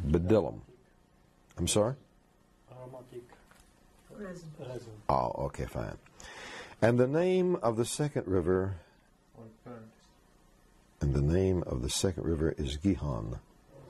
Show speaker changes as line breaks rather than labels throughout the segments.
Bdellium. I'm sorry?
Aromatic
Resin.
resin.
Oh, okay, fine. And the name of the second river,
Or burnt.
and the name of the second river is Gihon.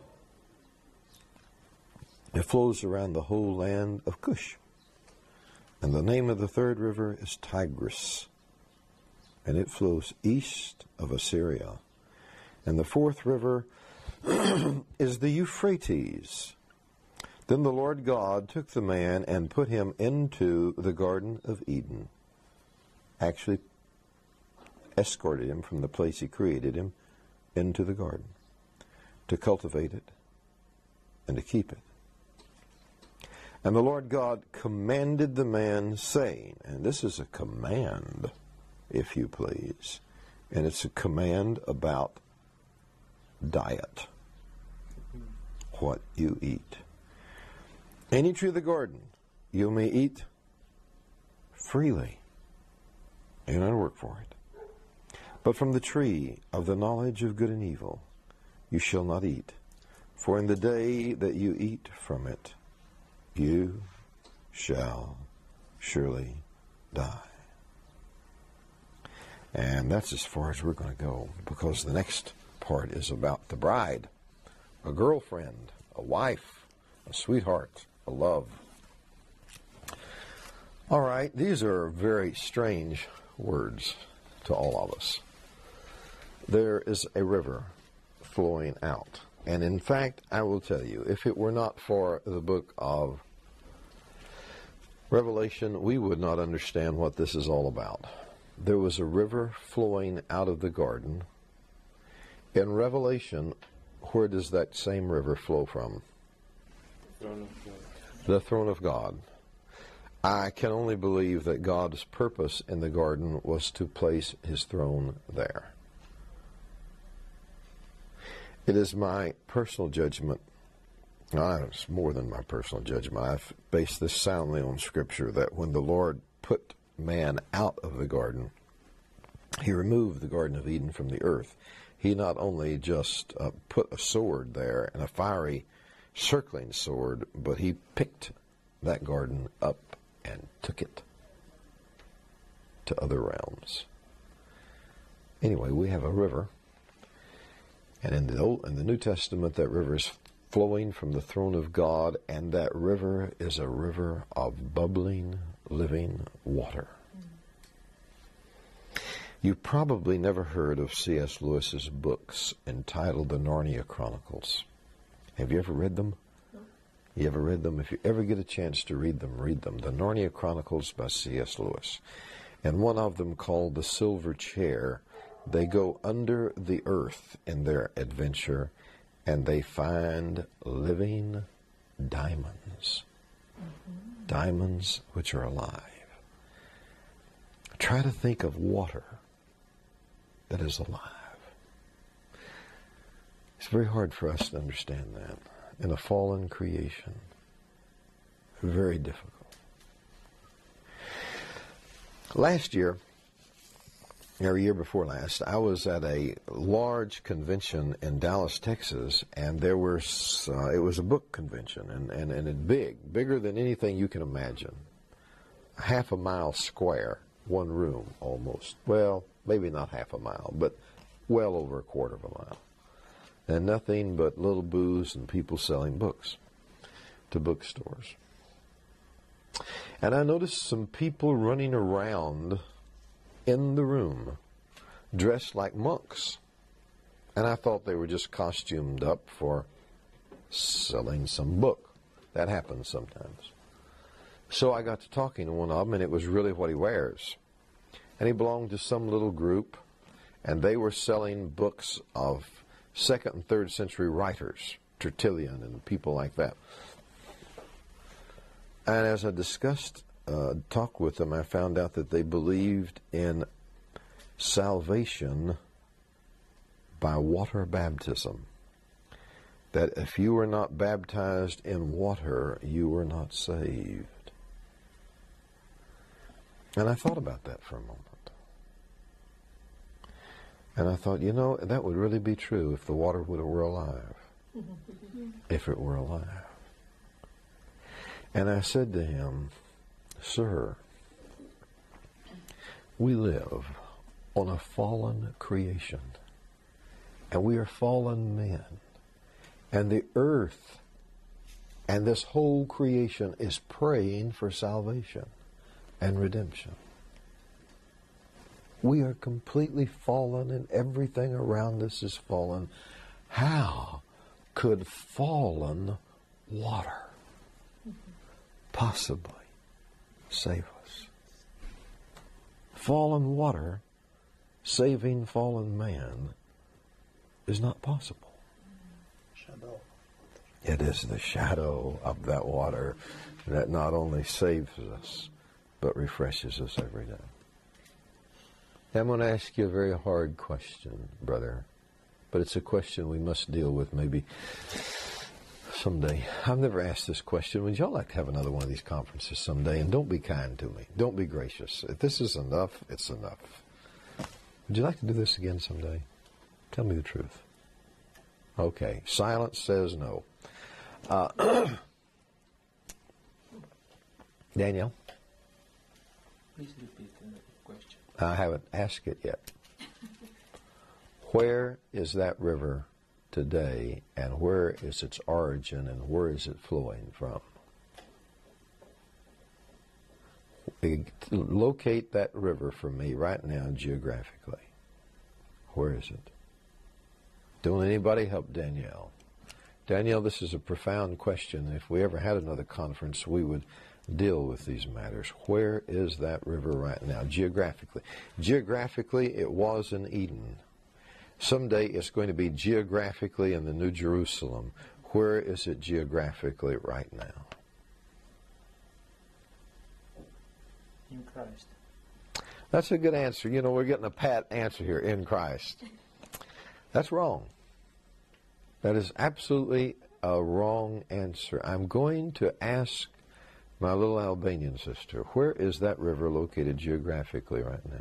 It flows around the whole land of Cush. And the name of the third river is Tigris, and it flows east of Assyria. And the fourth river is the Euphrates. Then the Lord God took the man and put him into the Garden of Eden. Actually escorted him from the place he created him into the garden to cultivate it and to keep it. And the Lord God commanded the man, saying, and this is a command, if you please, and it's a command about diet, what you eat. Any tree of the garden you may eat freely. You don't have to work for it. But from the tree of the knowledge of good and evil you shall not eat, for in the day that you eat from it, you shall surely die. And that's as far as we're going to go, because the next part is about the bride, a girlfriend, a wife, a sweetheart, a love. All right, these are very strange words to all of us. There is a river flowing out. And in fact, I will tell you, if it were not for the book of Revelation, we would not understand what this is all about. There was a river flowing out of the garden. In Revelation, where does that same river flow from?
Throne of God.
The throne of God. I can only believe that God's purpose in the garden was to place his throne there. It is my personal judgment. It's more than my personal judgment. I've based this soundly on Scripture that when the Lord put man out of the garden, he removed the Garden of Eden from the earth. He not only just put a sword there, and a fiery circling sword, but he picked that garden up and took it to other realms. Anyway, we have a river, and in the New Testament, that river is flowing from the throne of God, and that river is a river of bubbling, living water. You've probably never heard of C.S. Lewis's books entitled The Narnia Chronicles. Have you ever read them?
No.
You ever read them? If you ever get a chance to read them, read them. The Narnia Chronicles by C.S. Lewis. And one of them, called The Silver Chair, they go under the earth in their adventure, and they find living diamonds. Mm-hmm. Diamonds which are alive. Try to think of water that is alive. It's very hard for us to understand that in a fallen creation. Very difficult. Last year, or a year before last, I was at a large convention in Dallas, Texas, and there was it was a book convention, and it bigger than anything you can imagine. Half a mile square, one room almost. Well, maybe not half a mile, but well over a quarter of a mile. And nothing but little booths and people selling books to bookstores. And I noticed some people running around in the room dressed like monks. And I thought they were just costumed up for selling some book. That happens sometimes. So I got to talking to one of them, and it was really what he wears. And he belonged to some little group, and they were selling books of 2nd and 3rd century writers, Tertullian and people like that. And as I talked with them, I found out that they believed in salvation by water baptism. That if you were not baptized in water, you were not saved. And I thought about that for a moment. And I thought, that would really be true if the water were alive. if it were alive. And I said to him, Sir, we live on a fallen creation, and we are fallen men, and the earth and this whole creation is praying for salvation and redemption. We are completely fallen, and everything around us is fallen. How could fallen water possibly save us? Fallen water saving fallen man is not possible.
Shadow.
It is the shadow of that water that not only saves us, but refreshes us every day. I'm going to ask you a very hard question, brother, but it's a question we must deal with maybe someday. I've never asked this question. Would y'all like to have another one of these conferences someday? And don't be kind to me. Don't be gracious. If this is enough, it's enough. Would you like to do this again someday? Tell me the truth. Okay. Silence says no. Daniel?
Please repeat the question.
I haven't asked it yet. Where is that river today, and where is its origin, and where is it flowing from? Locate that river for me right now geographically. Where is it? Don't anybody help Danielle. Danielle, this is a profound question. If we ever had another conference, we would deal with these matters. Where is that river right now, geographically? Geographically, it was in Eden. Someday it's going to be geographically in the New Jerusalem. Where is it geographically right now?
In Christ.
That's a good answer. You know, we're getting a pat answer here, in Christ. That's wrong. That is absolutely a wrong answer. I'm going to ask my little Albanian sister, where is that river located geographically right now?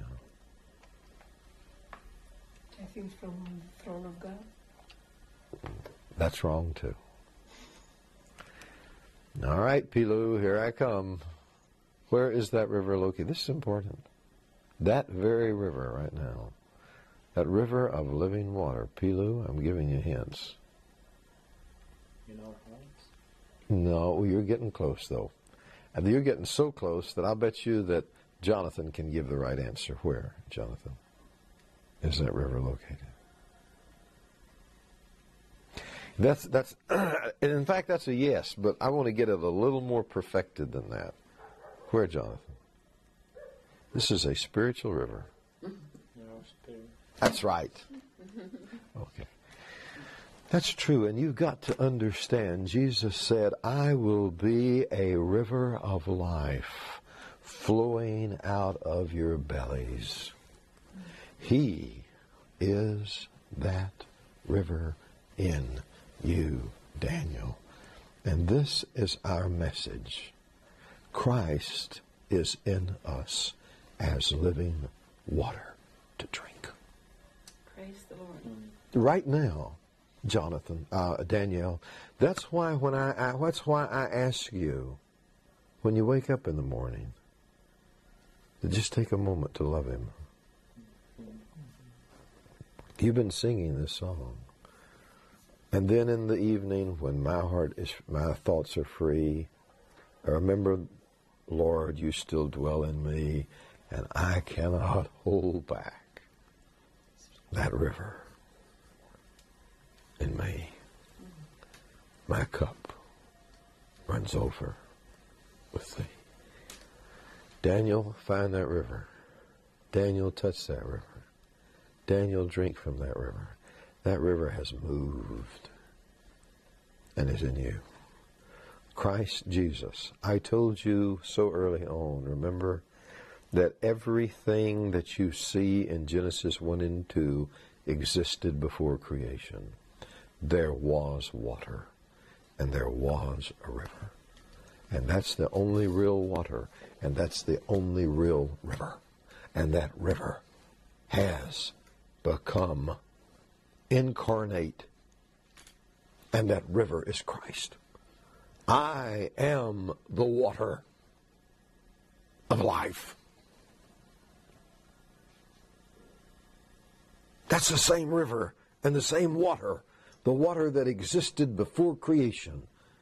I think from the throne of God.
That's wrong too. All right, Pilu, here I come. Where is that river located? This is important. That very river right now. That river of living water. Pilu, I'm giving you hints.
In our hearts.
No, you're getting close though. And you're getting so close that I'll bet you that Jonathan can give the right answer. Where, Jonathan, is that river located? That's in fact, that's a yes, but I want to get it a little more perfected than that. Where, Jonathan? This is a spiritual river.
In our spirit.
That's right. Okay. That's true, and you've got to understand, Jesus said, I will be a river of life flowing out of your bellies. He is that river in you, Daniel. And this is our message. Christ is in us as living water to drink.
Praise the Lord.
Right now, Jonathan, Danielle, that's why I ask you, when you wake up in the morning, to just take a moment to love Him. You've been singing this song. And then in the evening, when my thoughts are free, I remember, Lord, you still dwell in me, and I cannot hold back that river in me. My cup runs over with thee. Daniel, find that river. Daniel, touch that river. Daniel, drink from that river. That river has moved and is in you. Christ Jesus. I told you so early on, remember, that everything that you see in Genesis 1 and 2 existed before creation. There was water, and there was a river. And that's the only real water, and that's the only real river. And that river has become incarnate And that river is Christ. I am the water of life. That's the same river and the same water, the water that existed before creation.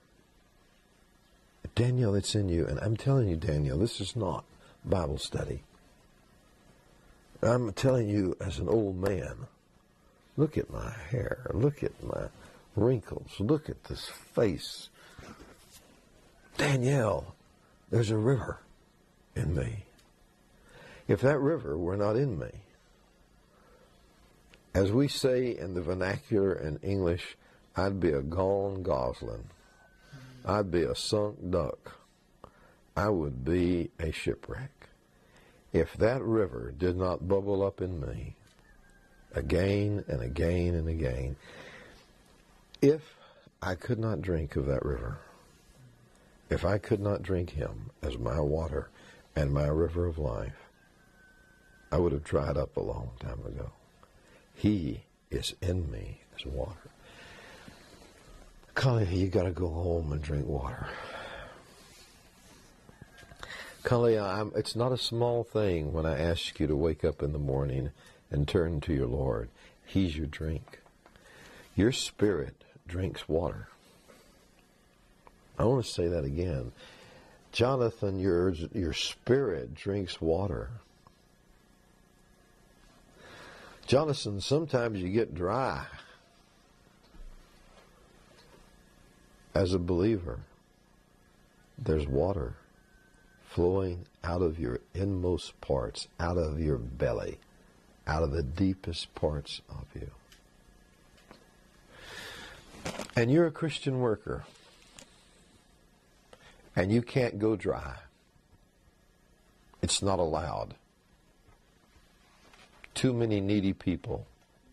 Daniel, it's in you. And I'm telling you, Daniel, this is not Bible study. I'm telling you as an old man, look at my hair, look at my wrinkles, look at this face. Danielle, there's a river in me. If that river were not in me, as we say in the vernacular in English, I'd be a gone gosling. I'd be a sunk duck. I would be a shipwreck. If that river did not bubble up in me again and again and again, if I could not drink of that river, if I could not drink him as my water and my river of life, I would have dried up a long time ago. He is in me as water. Connie, you got to go home and drink water. Connie, it's not a small thing when I ask you to wake up in the morning and turn to your Lord. He's your drink. Your spirit drinks water. I want to say that again. Jonathan, your spirit drinks water. Jonathan, sometimes you get dry as a believer. There's water flowing out of your inmost parts, out of your belly, out of the deepest parts of you. And you're a Christian worker. And you can't go dry. It's not allowed. Too many needy people.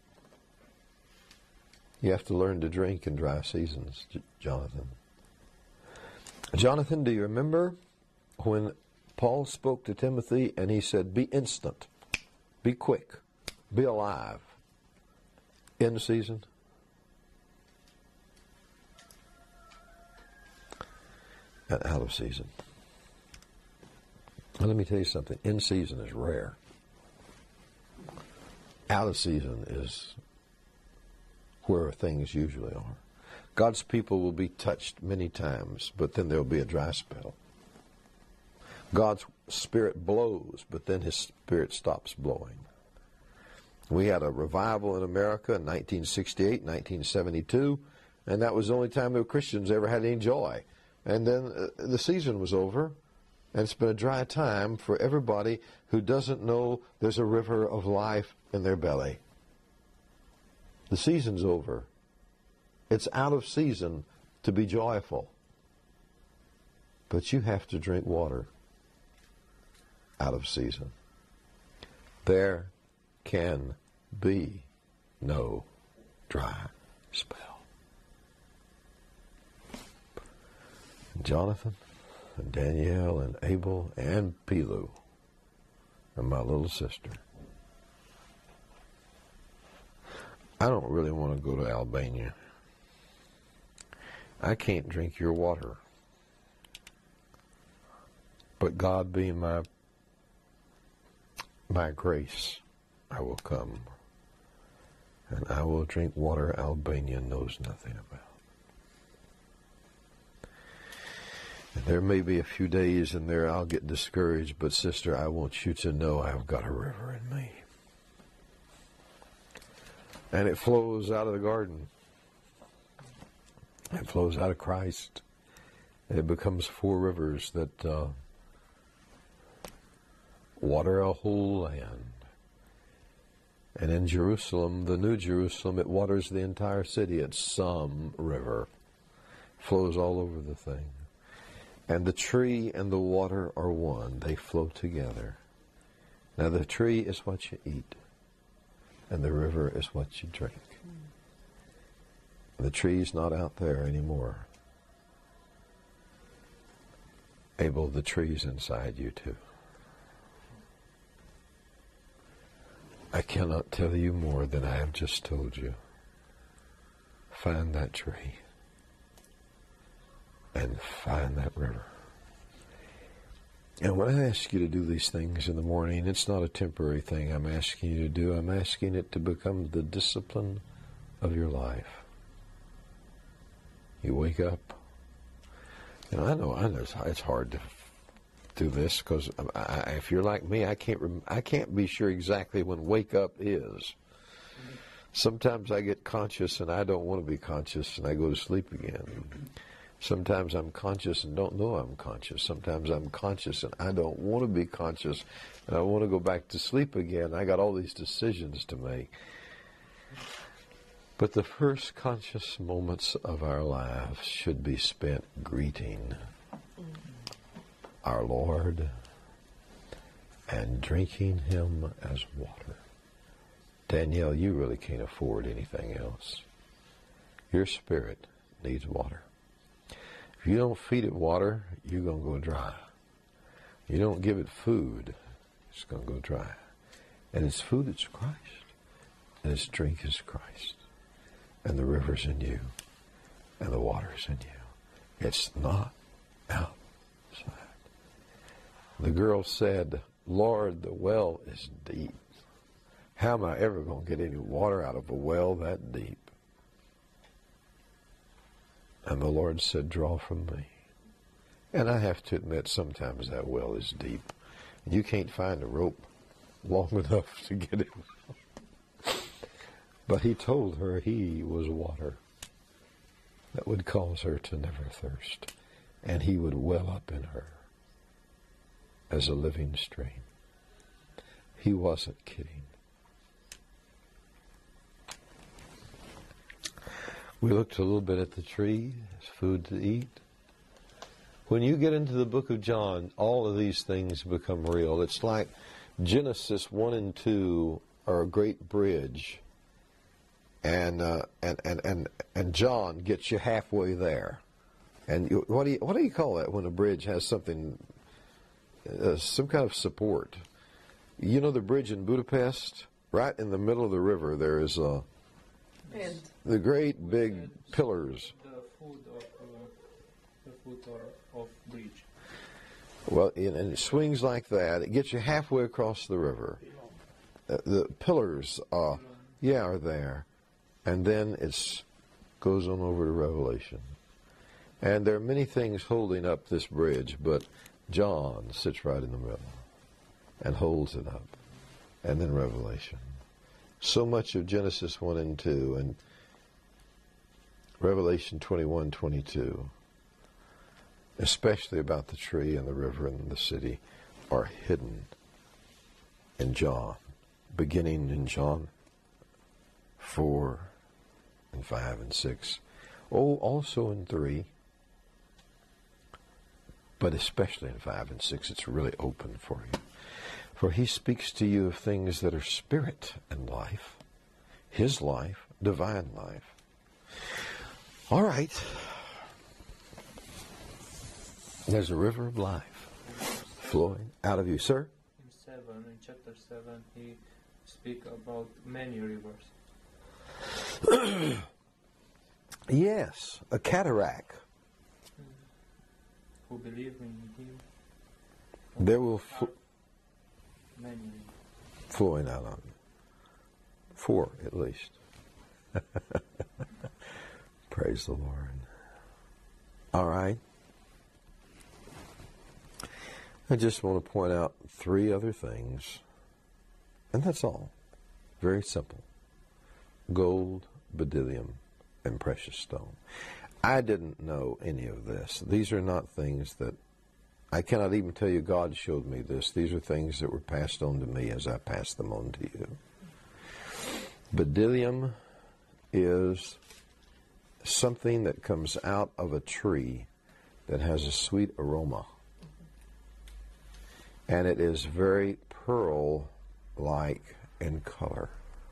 You have to learn to drink in dry seasons, Jonathan. Jonathan, do you remember when Paul spoke to Timothy and he said, be instant, be quick, be alive, in season? And out of season. Well, let me tell you something. In season is rare. Out of season is where things usually are. God's people will be touched many times, but then there'll be a dry spell. God's Spirit blows, but then His Spirit stops blowing. We had a revival in America in 1968, 1972, and that was the only time the Christians ever had any joy. And then the season was over, and it's been a dry time for everybody who doesn't know there's a river of life in their belly. The season's over. It's out of season to be joyful. But you have to drink water out of season. There can be no dry spell. Jonathan and Danielle and Abel and Pilu and my little sister. I don't really want to go to Albania. I can't drink your water. But God being my grace, I will come. And I will drink water Albania knows nothing about. And there may be a few days in there I'll get discouraged, but sister, I want you to know I've got a river in me. And it flows out of the garden. It flows out of Christ. It becomes 4 rivers that water a whole land. And in Jerusalem, the New Jerusalem, it waters the entire city. It's some river. Flows all over the thing. And the tree and the water are one. They flow together. Now the tree is what you eat. And the river is what you drink. The tree's not out there anymore. Abel, the tree's inside you too. I cannot tell you more than I have just told you. Find that tree. and find that river. And when I ask you to do these things in the morning, it's not a temporary thing I'm asking you to do. I'm asking it to become the discipline of your life. You wake up. And I know it's hard to do this because if you're like me, I can't be sure exactly when wake up is. Sometimes I get conscious and I don't want to be conscious and I go to sleep again. Sometimes I'm conscious and don't know I'm conscious. Sometimes I'm conscious and I don't want to be conscious and I want to go back to sleep again. I got all these decisions to make. But the first conscious moments of our lives should be spent greeting our Lord and drinking Him as water. Danielle, you really can't afford anything else. Your spirit needs water. If you don't feed it water, you're going to go dry. You don't give it food, it's going to go dry. And its food is Christ. And its drink is Christ. And the river's in you. And the water's in you. It's not outside. The girl said, Lord, the well is deep. How am I ever going to get any water out of a well that deep? And the Lord said, draw from me. And I have to admit, sometimes that well is deep. You can't find a rope long enough to get it. But He told her He was water that would cause her to never thirst. And He would well up in her as a living stream. He wasn't kidding. We looked a little bit at the tree, it's food to eat. When you get into the book of John, all of these things become real. It's like Genesis 1 and 2 are a great bridge, and John gets you halfway there. And what do you call that when a bridge has something, some kind of support? You know the bridge in Budapest? Right in the middle of the river, there is the great big pillars.
The foot of bridge.
Well, and it swings like that. It gets you halfway across the river. The pillars, are there. And then it goes on over to Revelation. And there are many things holding up this bridge, but John sits right in the middle and holds it up. And then Revelation. So much of Genesis 1 and 2 and Revelation 21, 22, especially about the tree and the river and the city, are hidden in John, beginning in John 4 and 5 and 6. Oh, also in 3, but especially in 5 and 6, it's really open for you. For He speaks to you of things that are spirit and life, His life, divine life. All right. There's a river of life flowing out of you, sir.
In chapter 7, He speaks about many rivers.
Yes, a cataract.
Who believe in Him?
There will
Many.
flowing out of you. 4 at least. Praise the Lord. All right. I just want to point out 3 other things. And that's all. Very simple. Gold, bdellium, and precious stone. I didn't know any of this. These are not things that I cannot even tell you God showed me this. These are things that were passed on to me as I passed them on to you. Bdellium is something that comes out of a tree that has a sweet aroma. And it is very pearl-like in color.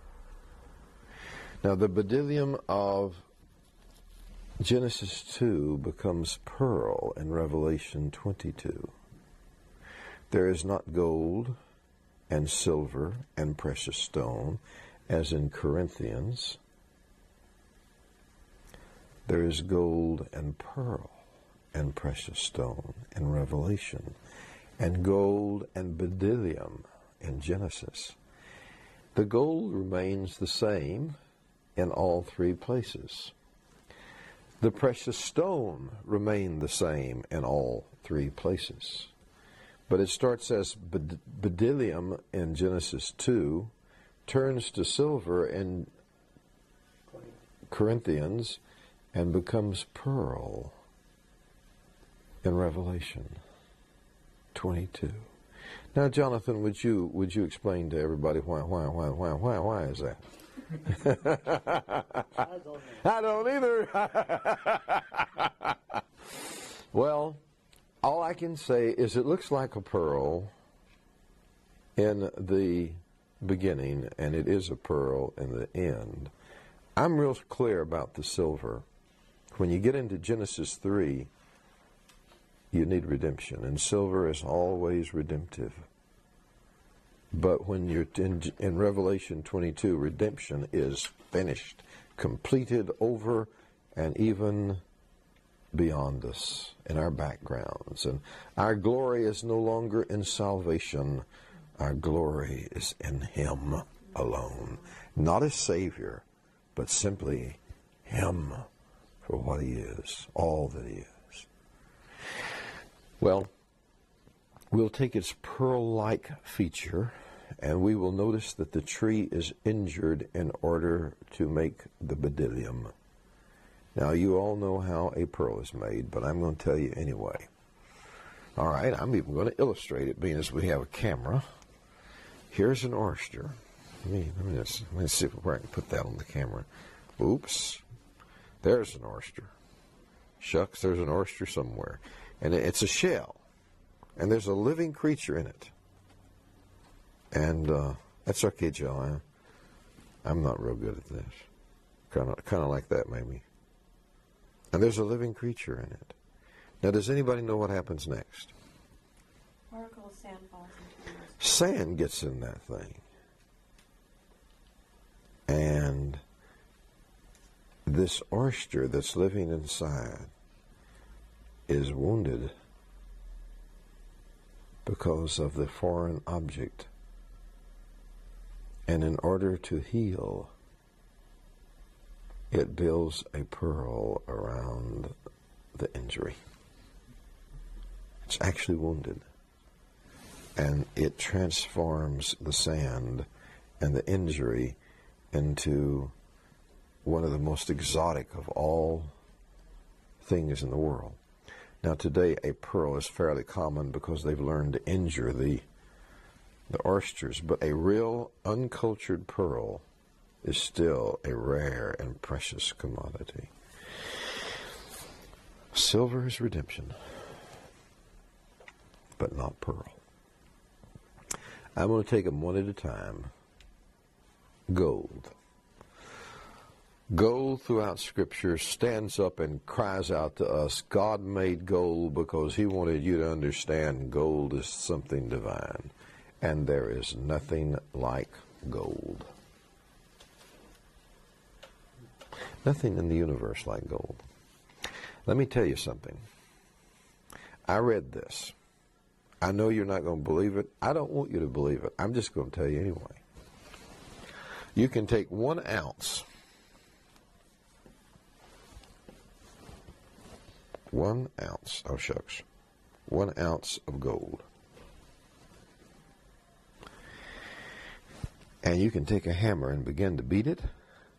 Now, the bdellium of Genesis 2 becomes pearl in Revelation 22. There is not gold and silver and precious stone, as in Corinthians. There is gold and pearl and precious stone in Revelation, and gold and bdellium in Genesis. The gold remains the same in all three places. The precious stone remained the same in all three places. But it starts as bdellium in Genesis 2, turns to silver in Corinthians, and becomes pearl in Revelation 22. Now, Jonathan, would you explain to everybody why is that? I don't either. Well, all I can say is it looks like a pearl in the beginning, and it is a pearl in the end. I'm real clear about the silver. When you get into Genesis 3, you need redemption, and silver is always redemptive. But when you're in Revelation 22, redemption is finished, completed, over, and even beyond us in our backgrounds. And our glory is no longer in salvation. Our glory is in Him alone. Not as Savior, but simply Him for what He is, all that He is. Well, we'll take its pearl-like feature, and we will notice that the tree is injured in order to make the bdellium. Now, you all know how a pearl is made, but I'm going to tell you anyway. All right, I'm even going to illustrate it, being as we have a camera. Here's an oyster. Let me see where I can put that on the camera. Oops. There's an oyster. Shucks, there's an oyster somewhere. And it's a shell. And there's a living creature in it. And that's okay, Joe. I'm not real good at this. Kind of like that, maybe. And there's a living creature in it. Now, does anybody know what happens next?
Oracle of sand falls into the
Sand gets in that thing. And this oyster that's living inside is wounded because of the foreign object. And in order to heal, it builds a pearl around the injury. It's actually wounded. And it transforms the sand and the injury into one of the most exotic of all things in the world. Now, today, a pearl is fairly common because they've learned to injure the oysters, but a real uncultured pearl is still a rare and precious commodity. Silver is redemption, but not pearl. I'm going to take them one at a time. Gold. Gold throughout Scripture stands up and cries out to us, God made gold because He wanted you to understand gold is something divine. And there is nothing like gold. Nothing in the universe like gold. Let me tell you something. I read this. I know you're not going to believe it. I don't want you to believe it. I'm just going to tell you anyway. You can take 1 ounce. 1 ounce. Oh, shucks. 1 ounce of gold. And you can take a hammer and begin to beat it.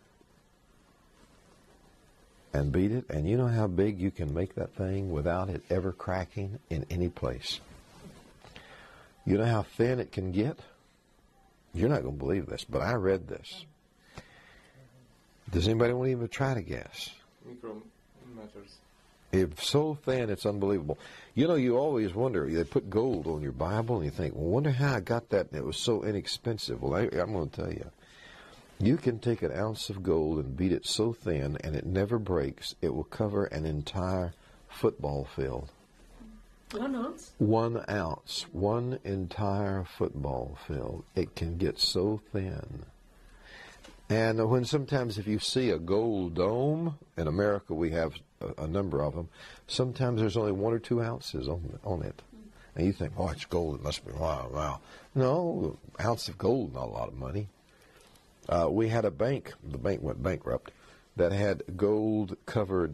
And beat it. And you know how big you can make that thing without it ever cracking in any place. You know how thin it can get? You're not going to believe this, but I read this. Does anybody want to even try to guess?
Micrometers.
It's so thin, it's unbelievable. You know, you always wonder, they put gold on your Bible, and you think, well, wonder how I got that, and it was so inexpensive. Well, I'm going to tell you. You can take 1 ounce of gold and beat it so thin, and it never breaks, it will cover an entire football field.
1 ounce?
1 ounce. 1 entire football field. It can get so thin. And when sometimes if you see a gold dome, in America we have a number of them, sometimes there's only 1 or 2 ounces on it. And you think, oh, it's gold, it must be, wow. No, an ounce of gold, not a lot of money. We had a bank, the bank went bankrupt, that had gold-covered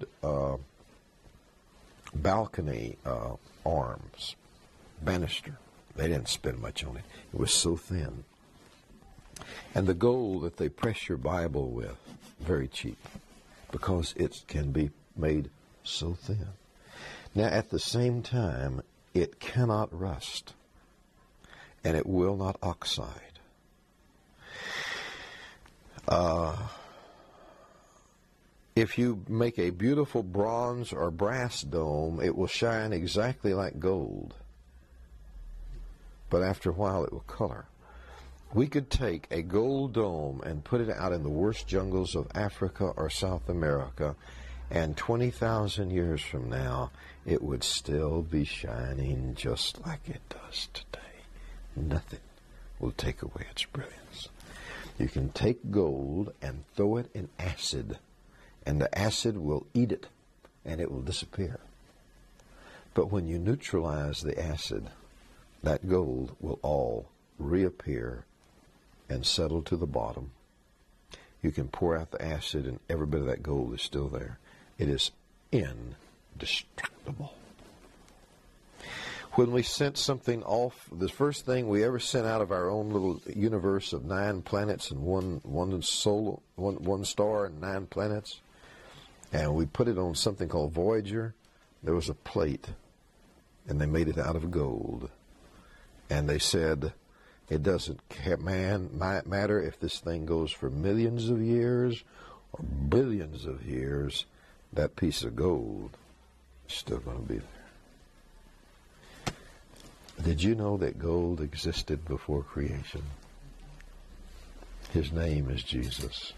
balcony arms, banister. They didn't spend much on it. It was so thin. And the gold that they press your Bible with, very cheap, because it can be made so thin. Now, at the same time, it cannot rust, and it will not oxide. If you make a beautiful bronze or brass dome, it will shine exactly like gold, but after a while it will color. We could take a gold dome and put it out in the worst jungles of Africa or South America, and 20,000 years from now, it would still be shining just like it does today. Nothing will take away its brilliance. You can take gold and throw it in acid, and the acid will eat it, and it will disappear. But when you neutralize the acid, that gold will all reappear and settle to the bottom. You can pour out the acid, and every bit of that gold is still there. It is indestructible. When we sent something off, the first thing we ever sent out of our own little universe of 9 planets and one star and 9 planets, and we put it on something called Voyager, there was a plate, and they made it out of gold. And they said, it doesn't matter if this thing goes for millions of years or billions of years, that piece of gold is still going to be there. Did you know that gold existed before creation? His name is Jesus.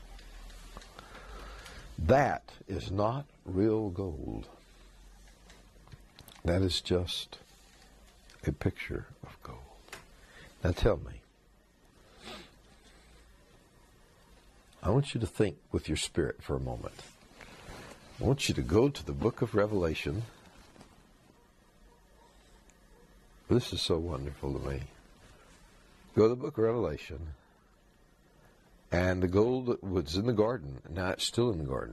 That is not real gold. That is just a picture of gold. Now tell me, I want you to think with your spirit for a moment. I want you to go to the book of Revelation. This is so wonderful to me. Go to the book of Revelation, and the gold that was in the garden, now it's still in the garden.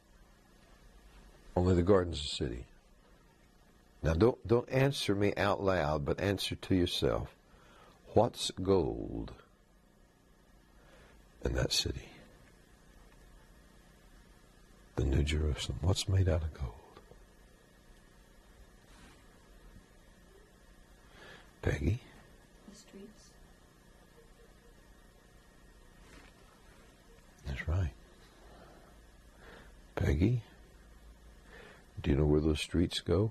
Only the garden's a city. Now don't answer me out loud, but answer to yourself. What's gold in that city? The New Jerusalem. What's made out of gold? Peggy?
The streets.
That's right. Peggy? Do you know where those streets go?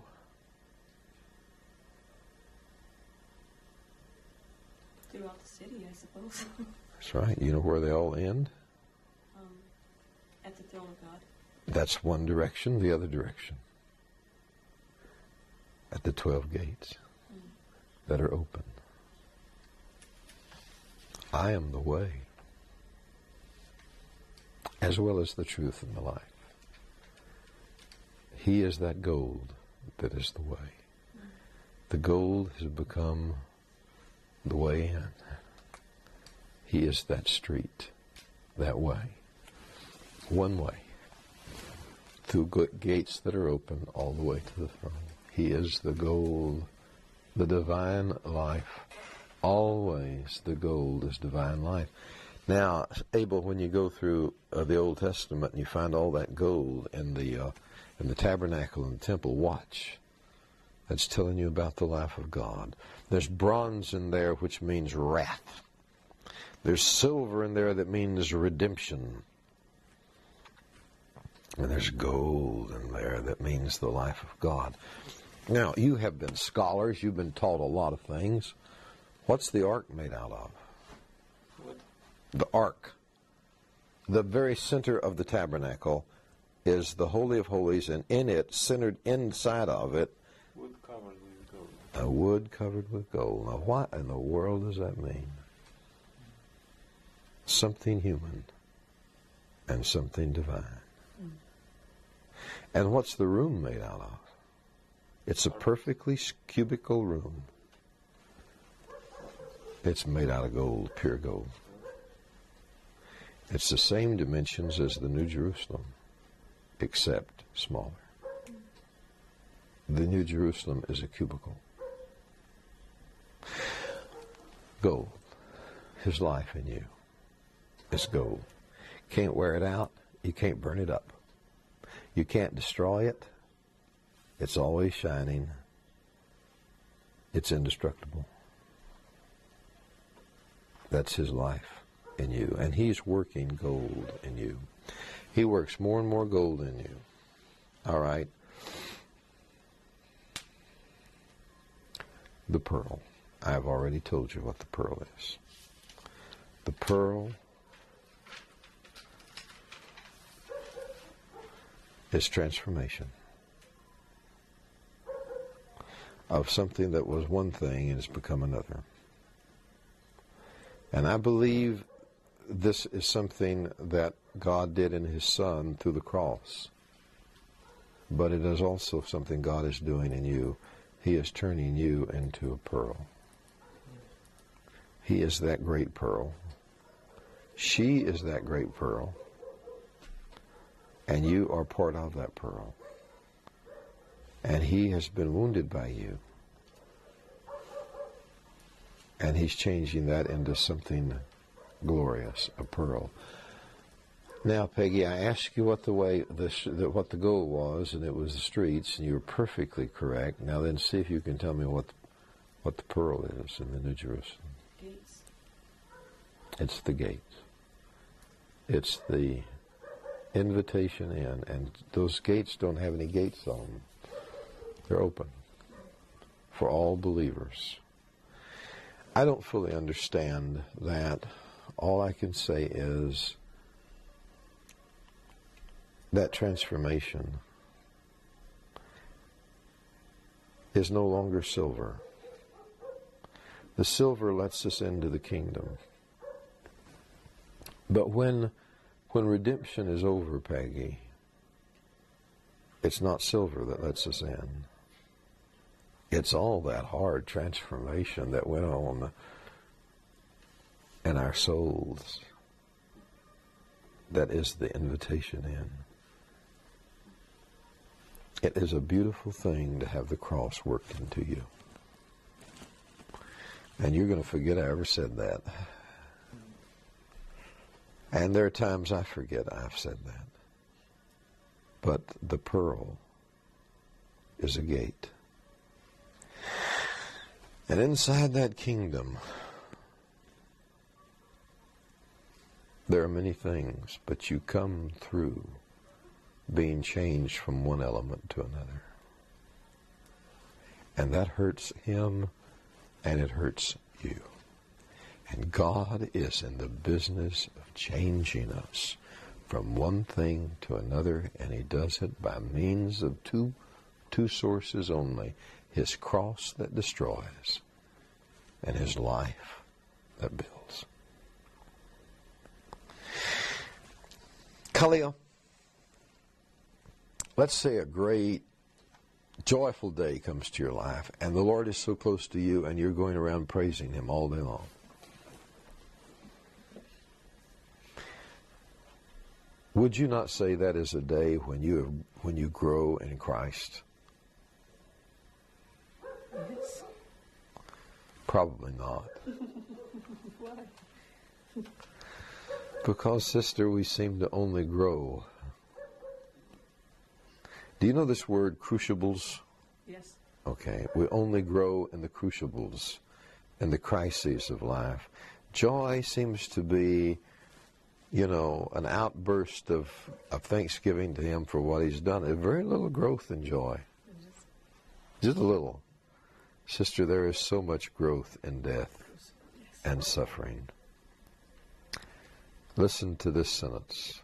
Throughout the city, I suppose.
That's right. You know where they all end?
At the throne of God.
That's one direction, the other direction. At the 12 gates that are open. I am the way, as well as the truth and the life. He is that gold that is the way. The gold has become the way in. He is that street, that way. One way. Through gates that are open all the way to the throne. He is the gold, the divine life. Always the gold is divine life. Now, Abel, when you go through the Old Testament and you find all that gold in the tabernacle and the temple, watch. That's telling you about the life of God. There's bronze in there, which means wrath. There's silver in there that means redemption. And there's gold in there that means the life of God. Now, you have been scholars. You've been taught a lot of things. What's the ark made out of?
Wood.
The ark. The very center of the tabernacle is the Holy of Holies, and in it, centered inside of it,
Wood covered with gold.
a wood covered with gold. Now, what in the world does that mean? Something human. and something divine. And what's the room made out of? It's a perfectly cubical room. It's made out of gold, pure gold. It's the same dimensions as the New Jerusalem, except smaller. The New Jerusalem is a cubicle. Gold. His life in you is gold. Can't wear it out. You can't burn it up. You can't destroy it. It's always shining. It's indestructible. That's his life in you. And he's working gold in you. He works more and more gold in you. All right? The pearl. I have already told you what the pearl is. The pearl is transformation of something that was one thing and has become another. And I believe this is something that God did in his Son through the cross. But it is also something God is doing in you. He is turning you into a pearl. He is that great pearl. She is that great pearl. And you are part of that pearl. And he has been wounded by you. And he's changing that into something glorious, a pearl. Now, Peggy, I asked you what what the goal was, and it was the streets, and you were perfectly correct. Now then, see if you can tell me what the pearl is in the New Jerusalem.
Gates.
It's the gates. It's the invitation in, and those gates don't have any gates on them. They're open for all believers. I don't fully understand that. All I can say is that transformation is no longer silver. The silver lets us into the kingdom. But when redemption is over, Peggy, it's not silver that lets us in. It's all that hard transformation that went on in our souls that is the invitation in. It is a beautiful thing to have the cross worked into you. And you're going to forget I ever said that. And there are times I forget I've said that. But the pearl is a gate. And inside that kingdom, there are many things, but you come through being changed from one element to another. And that hurts him, and it hurts you. And God is in the business of changing us from one thing to another, and he does it by means of two sources only: his cross that destroys and his life that builds. Kalia, let's say a great, joyful day comes to your life, and the Lord is so close to you, and you're going around praising him all day long. Would you not say that is a day when you grow in Christ?
Yes.
Probably not.
Why?
Because, sister, we seem to only grow. Do you know this word, crucibles?
Yes.
Okay, we only grow in the crucibles, in the crises of life. Joy seems to be, an outburst of thanksgiving to him for what he's done. There's very little growth in joy. Just a little. Sister, there is so much growth in death and suffering. Listen to this sentence.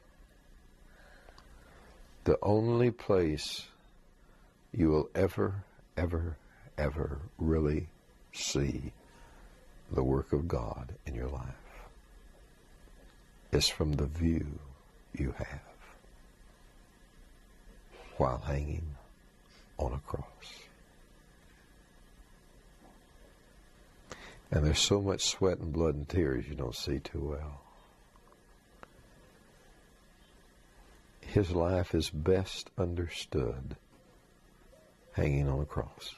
The only place you will ever, ever, ever really see the work of God in your life is from the view you have while hanging on a cross. And there's so much sweat and blood and tears you don't see too well. His life is best understood hanging on a cross.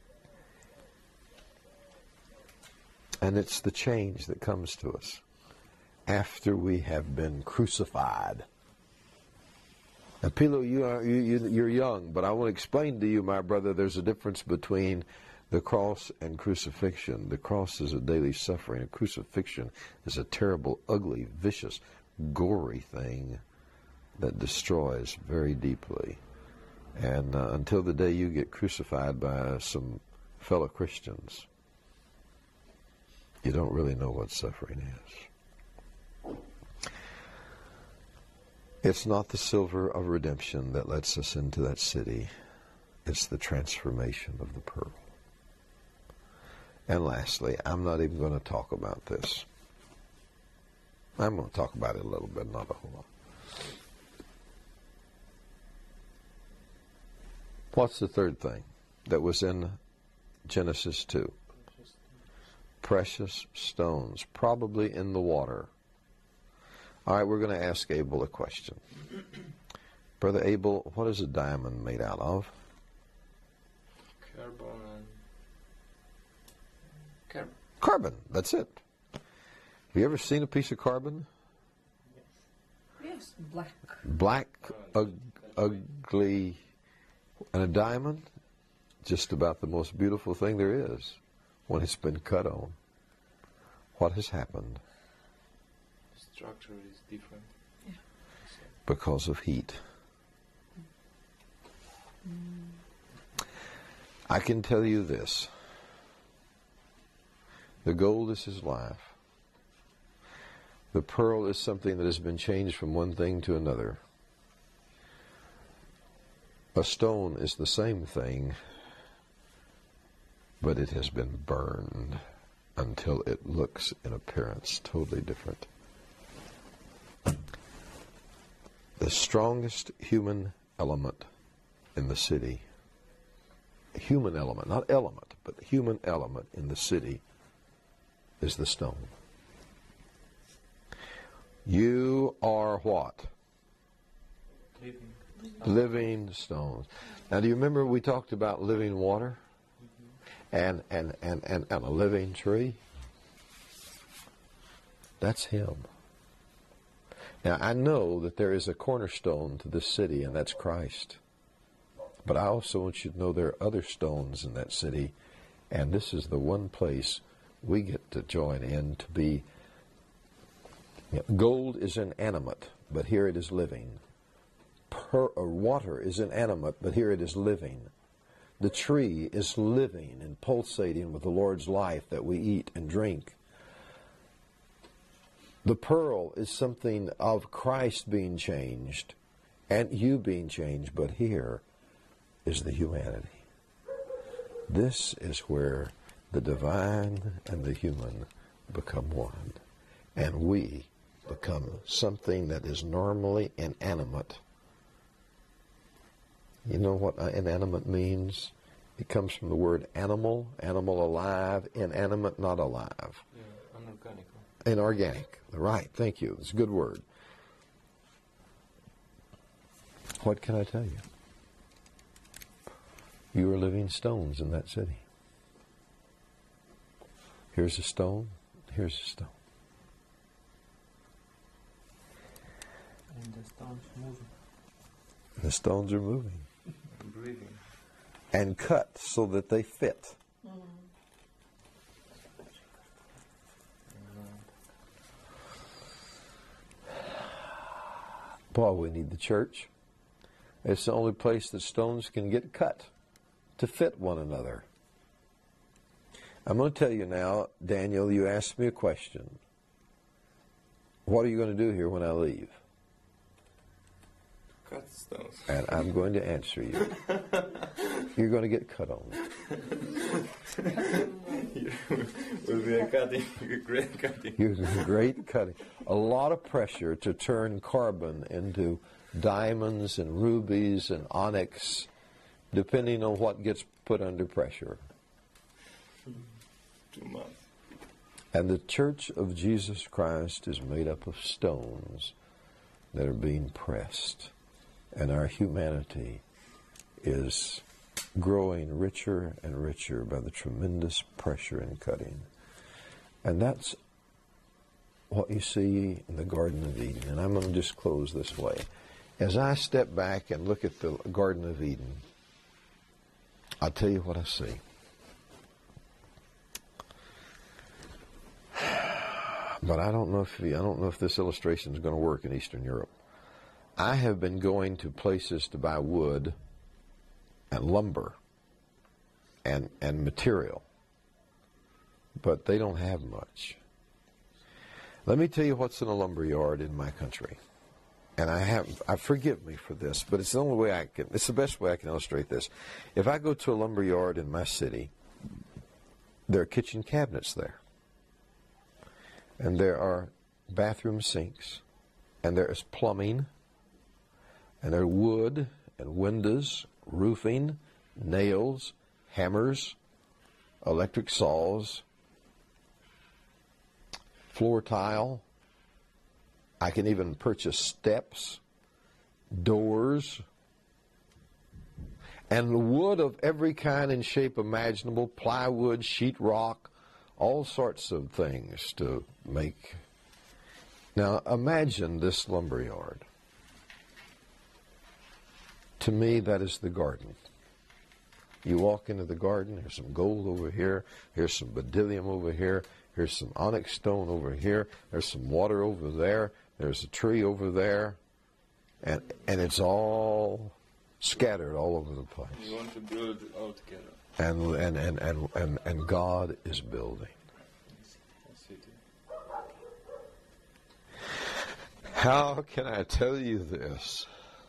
And it's the change that comes to us after we have been crucified. Now, Pilo, you're young, but I want to explain to you, my brother, there's a difference between the cross and crucifixion. The cross is a daily suffering. A crucifixion is a terrible, ugly, vicious, gory thing that destroys very deeply. And until the day you get crucified by some fellow Christians, you don't really know what suffering is. It's not the silver of redemption that lets us into that city. It's the transformation of the pearl. And lastly, I'm not even going to talk about this. I'm going to talk about it a little bit, not a whole lot. What's the third thing that was in Genesis 2? Precious stones, probably in the water. All right, we're going to ask Abel a question. Brother Abel, what is a diamond made out of?
Carbon and carbon.
Carbon, that's it. Have you ever seen a piece of carbon?
Yes, black.
Black, ugly, and a diamond? Just about the most beautiful thing there is when it's been cut on. What has happened?
The structure is different.
Yeah.
Because of heat. I can tell you this. The gold is his life. The pearl is something that has been changed from one thing to another. A stone is the same thing, but it has been burned until it looks in appearance totally different. The strongest human element in the city, human element, not element, but human element in the city is the stone. You are what?
Living.
Living stones. Now, do you remember we talked about living water and a living tree? That's him. Now, I know that there is a cornerstone to this city, and that's Christ. But I also want you to know there are other stones in that city, and this is the one place we get to join in to be. Gold is inanimate, but here it is living. Water is inanimate, but here it is living. The tree is living and pulsating with the Lord's life that we eat and drink. The pearl is something of Christ being changed and you being changed, but here is the humanity. This is where the divine and the human become one, and we become something that is normally inanimate. You know what inanimate means? It comes from the word animal, animal alive, inanimate not alive.
Yeah, unorganic.
Inorganic. Right, thank you. It's a good word. What can I tell you? You are living stones in that city. Here's a stone, here's a stone.
And the stones moving.
The stones are moving.
And breathing.
And cut so that they fit. Boy, we need the church. It's the only place that stones can get cut to fit one another. I'm going to tell you now, Daniel, you asked me a question. What are you going to do here when I leave?
cut stones.
And I'm going to answer you. You're going to get cut on.
Will be a cutting, a great cutting.
Using great cutting. A lot of pressure to turn carbon into diamonds and rubies and onyx, depending on what gets put under pressure.
2 months.
And the Church of Jesus Christ is made up of stones that are being pressed. And our humanity is growing richer and richer by the tremendous pressure and cutting. And that's what you see in the Garden of Eden. And I'm going to just close this way. As I step back and look at the Garden of Eden, I'll tell you what I see. But I don't know if this illustration is going to work in Eastern Europe. I have been going to places to buy wood and lumber and material, but they don't have much. Let me tell you what's in a lumber yard in my country. And forgive me for this, but it's the only way it's the best way I can illustrate this. If I go to a lumber yard in my city, there are kitchen cabinets there. And there are bathroom sinks, and there is plumbing, and there are wood and windows, roofing, nails, hammers, electric saws, floor tile. I can even purchase steps, doors, and wood of every kind and shape imaginable, plywood, sheetrock, all sorts of things to make. Now imagine this lumber yard. To me, that is the garden. You walk into the garden, there's some gold over here, here's some bdellium over here, here's some onyx stone over here, there's some water over there, there's a tree over there, and it's all scattered all over the place.
You want to build it all together.
And God is building. How can I tell you this?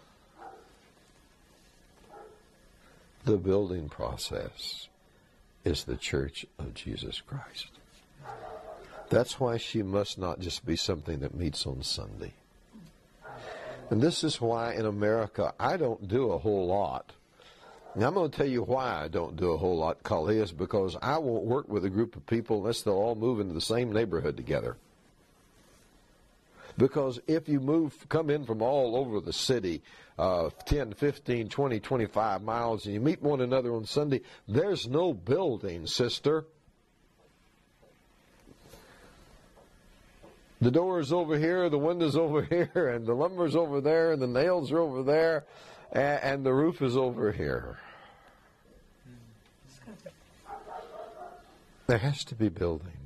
The building process is the Church of Jesus Christ. That's why she must not just be something that meets on Sunday. And this is why in America I don't do a whole lot. And I'm going to tell you why I don't do a whole lot, Kali, is because I won't work with a group of people unless they'll all move into the same neighborhood together. Because if you come in from all over the city, 10, 15, 20, 25 miles, and you meet one another on Sunday, there's no building, sister. The door's over here, the window's over here, and the lumber's over there, and the nails are over there, and the roof is over here. There has to be building.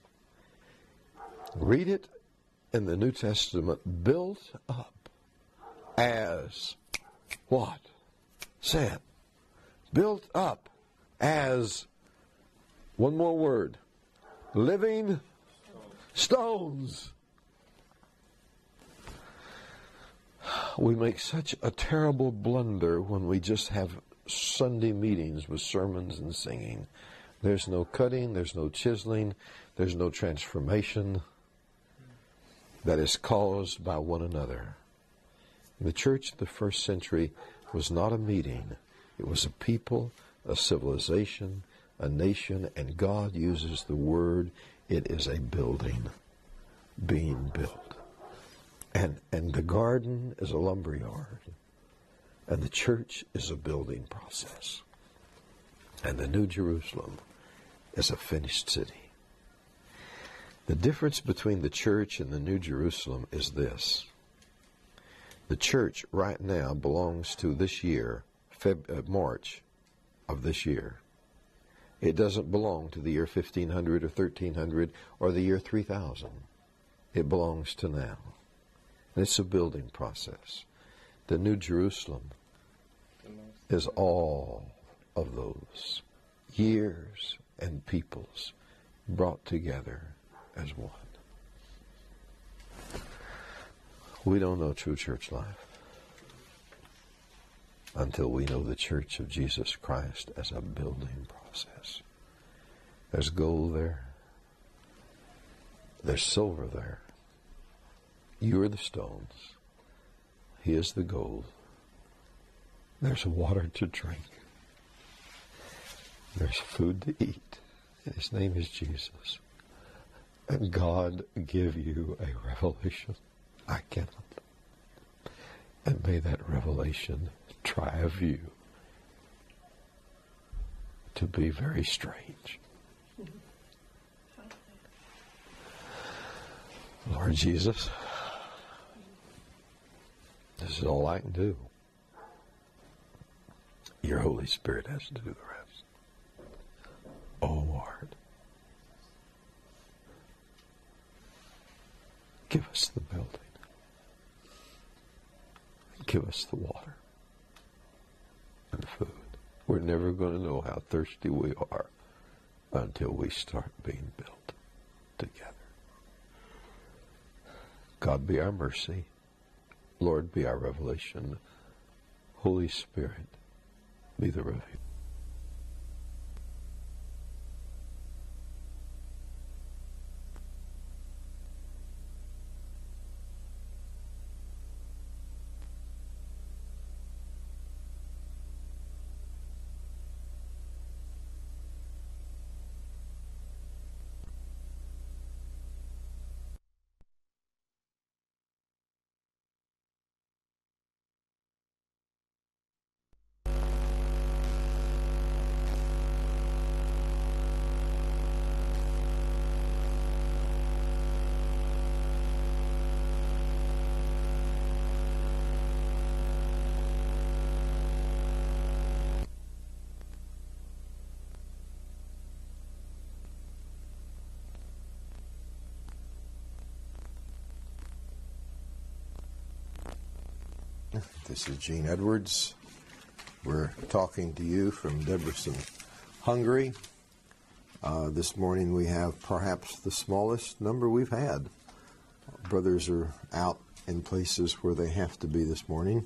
Read it in the New Testament, built up as what? Say it. Built up as, one more word, living stones. We make such a terrible blunder when we just have Sunday meetings with sermons and singing. There's no cutting, there's no chiseling, there's no transformation that is caused by one another. The church of the first century was not a meeting. It was a people, a civilization, a nation, and God uses the word, it is a building being built. And the garden is a lumber yard, and the church is a building process. And the New Jerusalem is a finished city. The difference between the church and the New Jerusalem is this. The church right now belongs to this year, March of this year. It doesn't belong to the year 1500 or 1300 or the year 3000. It belongs to now. And it's a building process. The New Jerusalem is all of those years and peoples brought together as one. We don't know true church life. until we know the Church of Jesus Christ as a building process. There's gold there. There's silver there. You are the stones. He is the gold. There's water to drink. There's food to eat. And His name is Jesus. And God give you a revelation. I cannot. And may that revelation drive you to be very strange. Lord Jesus, this is all I can do. Your Holy Spirit has to do the rest. Oh, Lord, give us the building. Give us the water and food. We're never going to know how thirsty we are until we start being built together. God be our mercy. Lord be our revelation. Holy Spirit be the revealer. This is Gene Edwards. We're talking to you from Debrecen, Hungary. This morning we have perhaps the smallest number we've had. Brothers are out in places where they have to be this morning.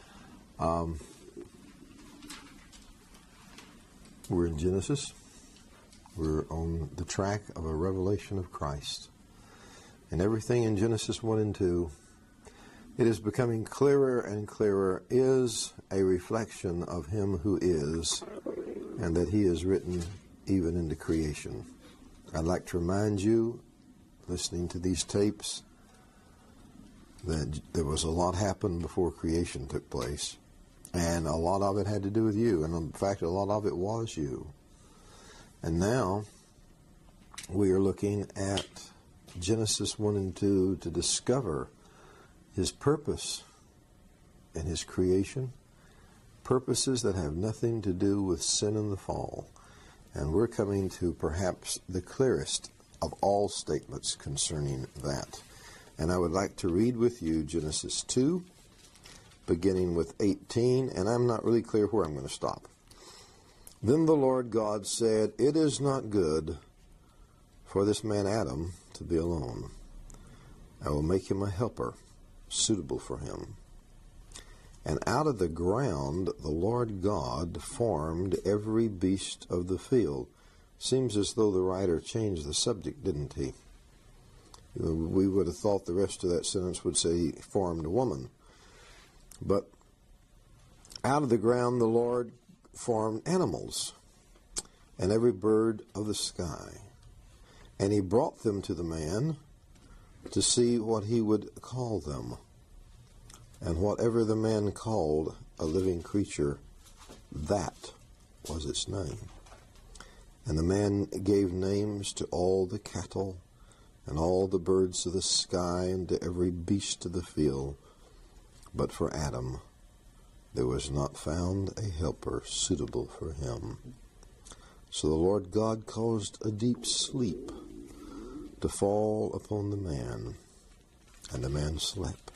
We're in Genesis. We're on the track of a revelation of Christ. And everything in Genesis 1 and 2, it is becoming clearer and clearer, is a reflection of Him who is, and that He is written even into creation. I'd like to remind you, listening to these tapes, that there was a lot happened before creation took place, and a lot of it had to do with you, and in fact a lot of it was you. And now we are looking at Genesis 1 and 2 to discover His purpose in His creation, purposes that have nothing to do with sin and the fall. And we're coming to perhaps the clearest of all statements concerning that. And I would like to read with you Genesis 2, beginning with 18, and I'm not really clear where I'm going to stop. Then the Lord God said, "It is not good for this man Adam to be alone. I will make him a helper suitable for him. And out of the ground the Lord God formed every beast of the field." Seems as though the writer changed the subject, didn't he? We would have thought the rest of that sentence would say He formed a woman. But out of the ground the Lord formed animals and every bird of the sky. And He brought them to the man to see what he would call them. And whatever the man called a living creature, that was its name. And the man gave names to all the cattle and all the birds of the sky and to every beast of the field. But for Adam there was not found a helper suitable for him. So the Lord God caused a deep sleep to fall upon the man, and the man slept.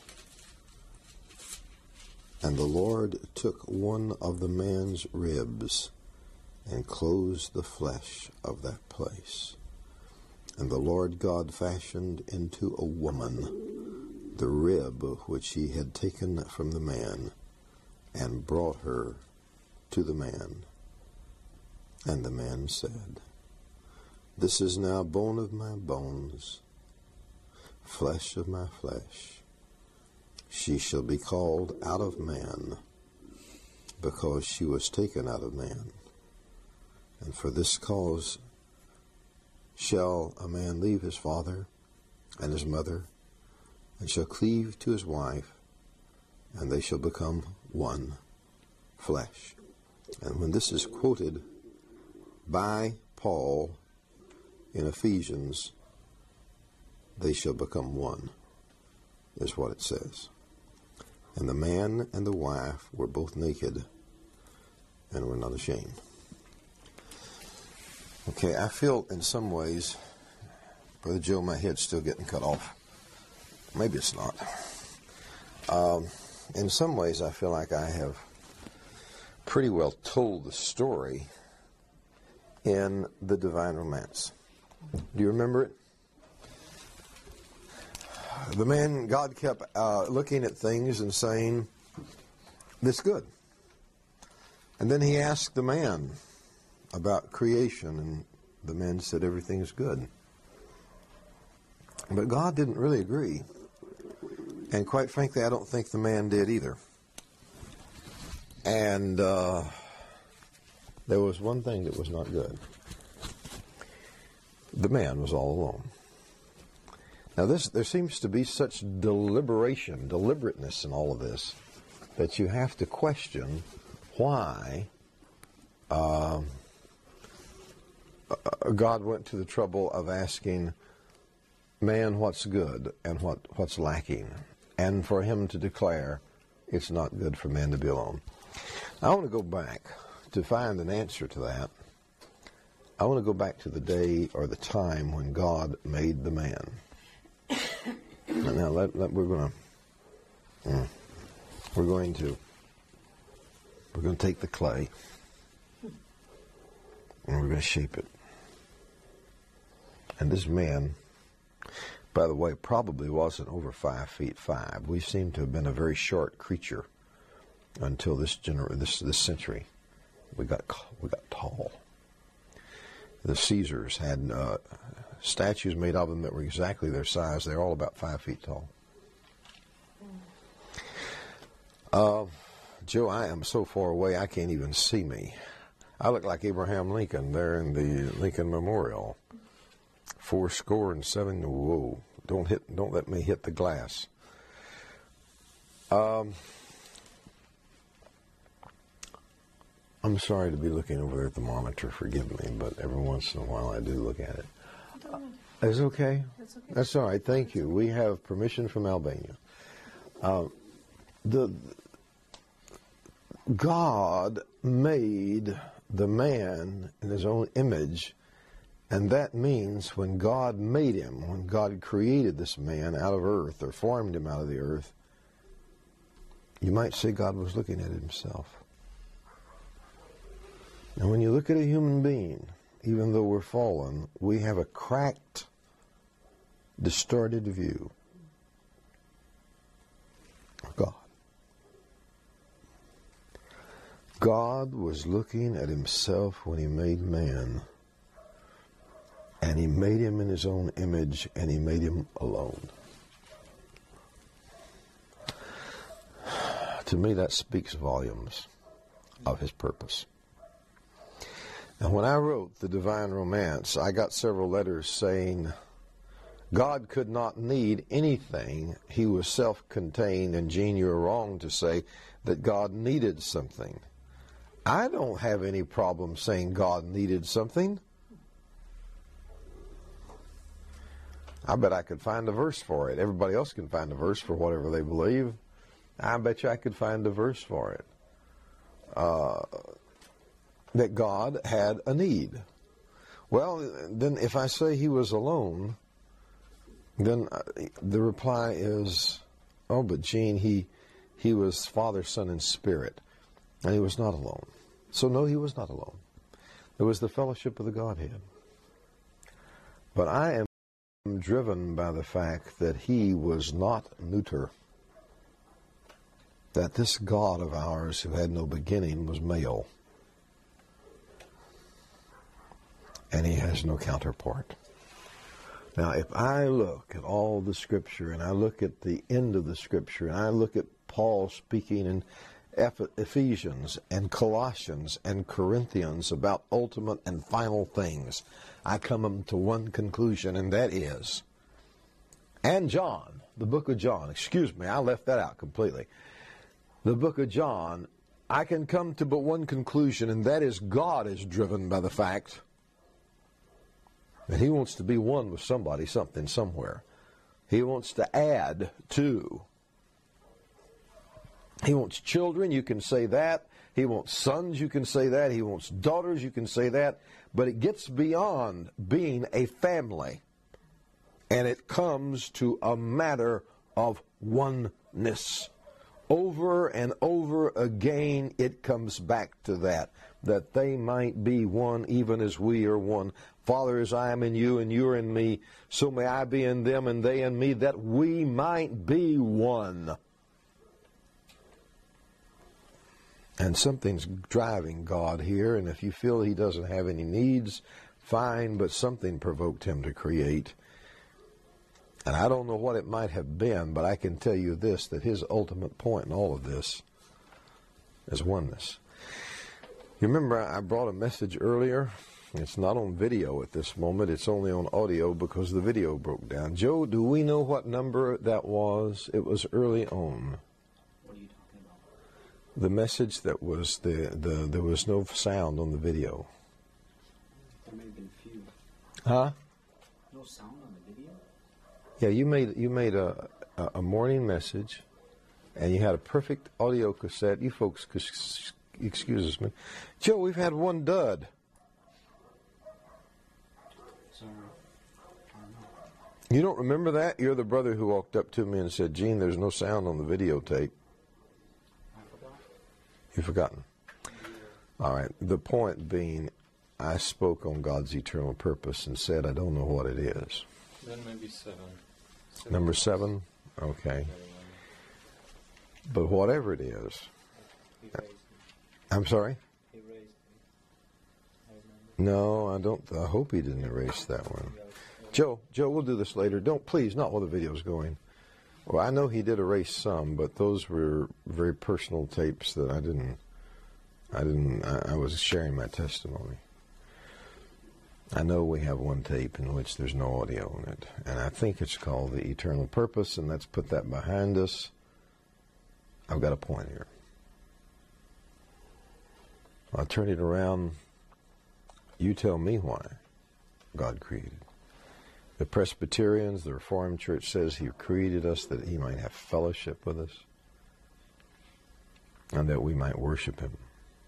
And the Lord took one of the man's ribs and closed the flesh of that place. And the Lord God fashioned into a woman the rib which He had taken from the man, and brought her to the man. And the man said, This is now bone of my bones, flesh of my flesh. She shall be called out of man, because she was taken out of man. And for this cause shall a man leave his father and his mother, and shall cleave to his wife, and they shall become one flesh. And when this is quoted by Paul in Ephesians, they shall become one, is what it says. And the man and the wife were both naked and were not ashamed. Okay, I feel in some ways, Brother Joe, my head's still getting cut off. Maybe it's not. In some ways, I feel like I have pretty well told the story in the Divine Romance. Do you remember it? The man, God kept looking at things and saying, this is good. And then he asked the man about creation, and the man said everything's good. But God didn't really agree. And quite frankly, I don't think the man did either. And there was one thing that was not good. The man was all alone. Now there seems to be such deliberateness in all of this, that you have to question why God went to the trouble of asking man what's good and what's lacking, and for him to declare it's not good for man to be alone. I want to go back to find an answer to that. I want to go back to the day or the time when God made the man. Now we're going to take the clay and we're going to shape it. And this man, by the way, probably wasn't over 5'5". We seem to have been a very short creature until this century. We got tall. The Caesars had statues made of them that were exactly their size. They're all about 5 feet tall. Joe, I am so far away I can't even see me. I look like Abraham Lincoln there in the Lincoln Memorial. 77. Whoa! Don't let me hit the glass. I'm sorry to be looking over there at the monitor. Forgive me, but every once in a while I do look at it. Is it okay?
That's okay.
That's all right. Thank you. We have permission from Albania. God made the man in his own image, and that means when God made him, when God created this man out of earth or formed him out of the earth, you might say God was looking at himself. And when you look at a human being, even though we're fallen, we have a cracked, distorted view of God. God was looking at himself when he made man, and he made him in his own image, and he made him alone. To me, that speaks volumes of his purpose. And when I wrote the Divine Romance, I got several letters saying God could not need anything. He was self-contained, and Gene, you're wrong to say that God needed something. I don't have any problem saying God needed something. I bet I could find a verse for it. Everybody else can find a verse for whatever they believe. I bet you I could find a verse for it. That God had a need. Well, then if I say he was alone, then the reply is, oh, but Gene, he was Father, Son, and Spirit, and he was not alone. So no, he was not alone. There was the fellowship of the Godhead. But I am driven by the fact that he was not neuter. that this God of ours who had no beginning was male. And he has no counterpart. Now, if I look at all the Scripture, and I look at the end of the Scripture, and I look at Paul speaking in Ephesians and Colossians and Corinthians about ultimate and final things, I come to one conclusion, and that is, and John, the book of John, excuse me, I left that out completely. The book of John, I can come to but one conclusion, and that is God is driven by the fact that he wants to be one with somebody, something, somewhere. He wants to add to. He wants children, you can say that. He wants sons, you can say that. He wants daughters, you can say that. But it gets beyond being a family. And it comes to a matter of oneness. Over and over again, it comes back to that they might be one even as we are one. Father, as I am in you and you are in me, so may I be in them and they in me, that we might be one. And something's driving God here, and if you feel he doesn't have any needs, fine, but something provoked him to create. And I don't know what it might have been, but I can tell you this, that his ultimate point in all of this is oneness. You remember I brought a message earlier? It's not on video at this moment. It's only on audio because the video broke down. Joe, do we know what number that was? It was early on.
What are you talking about?
The message that was there was no sound on the video.
There may have been a few.
Huh?
No sound on the video?
Yeah, you made a morning message, and you had a perfect audio cassette. You folks, excuses me, Joe. We've had one dud.
So, I don't know.
You don't remember that? You're the brother who walked up to me and said, "Gene, there's no sound on the videotape."
I forgot.
You've forgotten. All right. The point being, I spoke on God's eternal purpose and said, I don't know what it is.
Then maybe 7.
Number 7? Okay. But whatever it is.
He raised me.
I'm sorry?
He raised me. I remember.
No, I don't. I hope he didn't erase that one.
Yeah,
Joe, we'll do this later. Don't, please, not while the video's going. Well, I know he did erase some, but those were very personal tapes that I was sharing my testimony. I know we have one tape in which there's no audio in it, and I think it's called The Eternal Purpose, and let's put that behind us. I've got a point here. I'll turn it around. You tell me why God created. The Presbyterians, the Reformed Church says he created us that he might have fellowship with us and that we might worship him.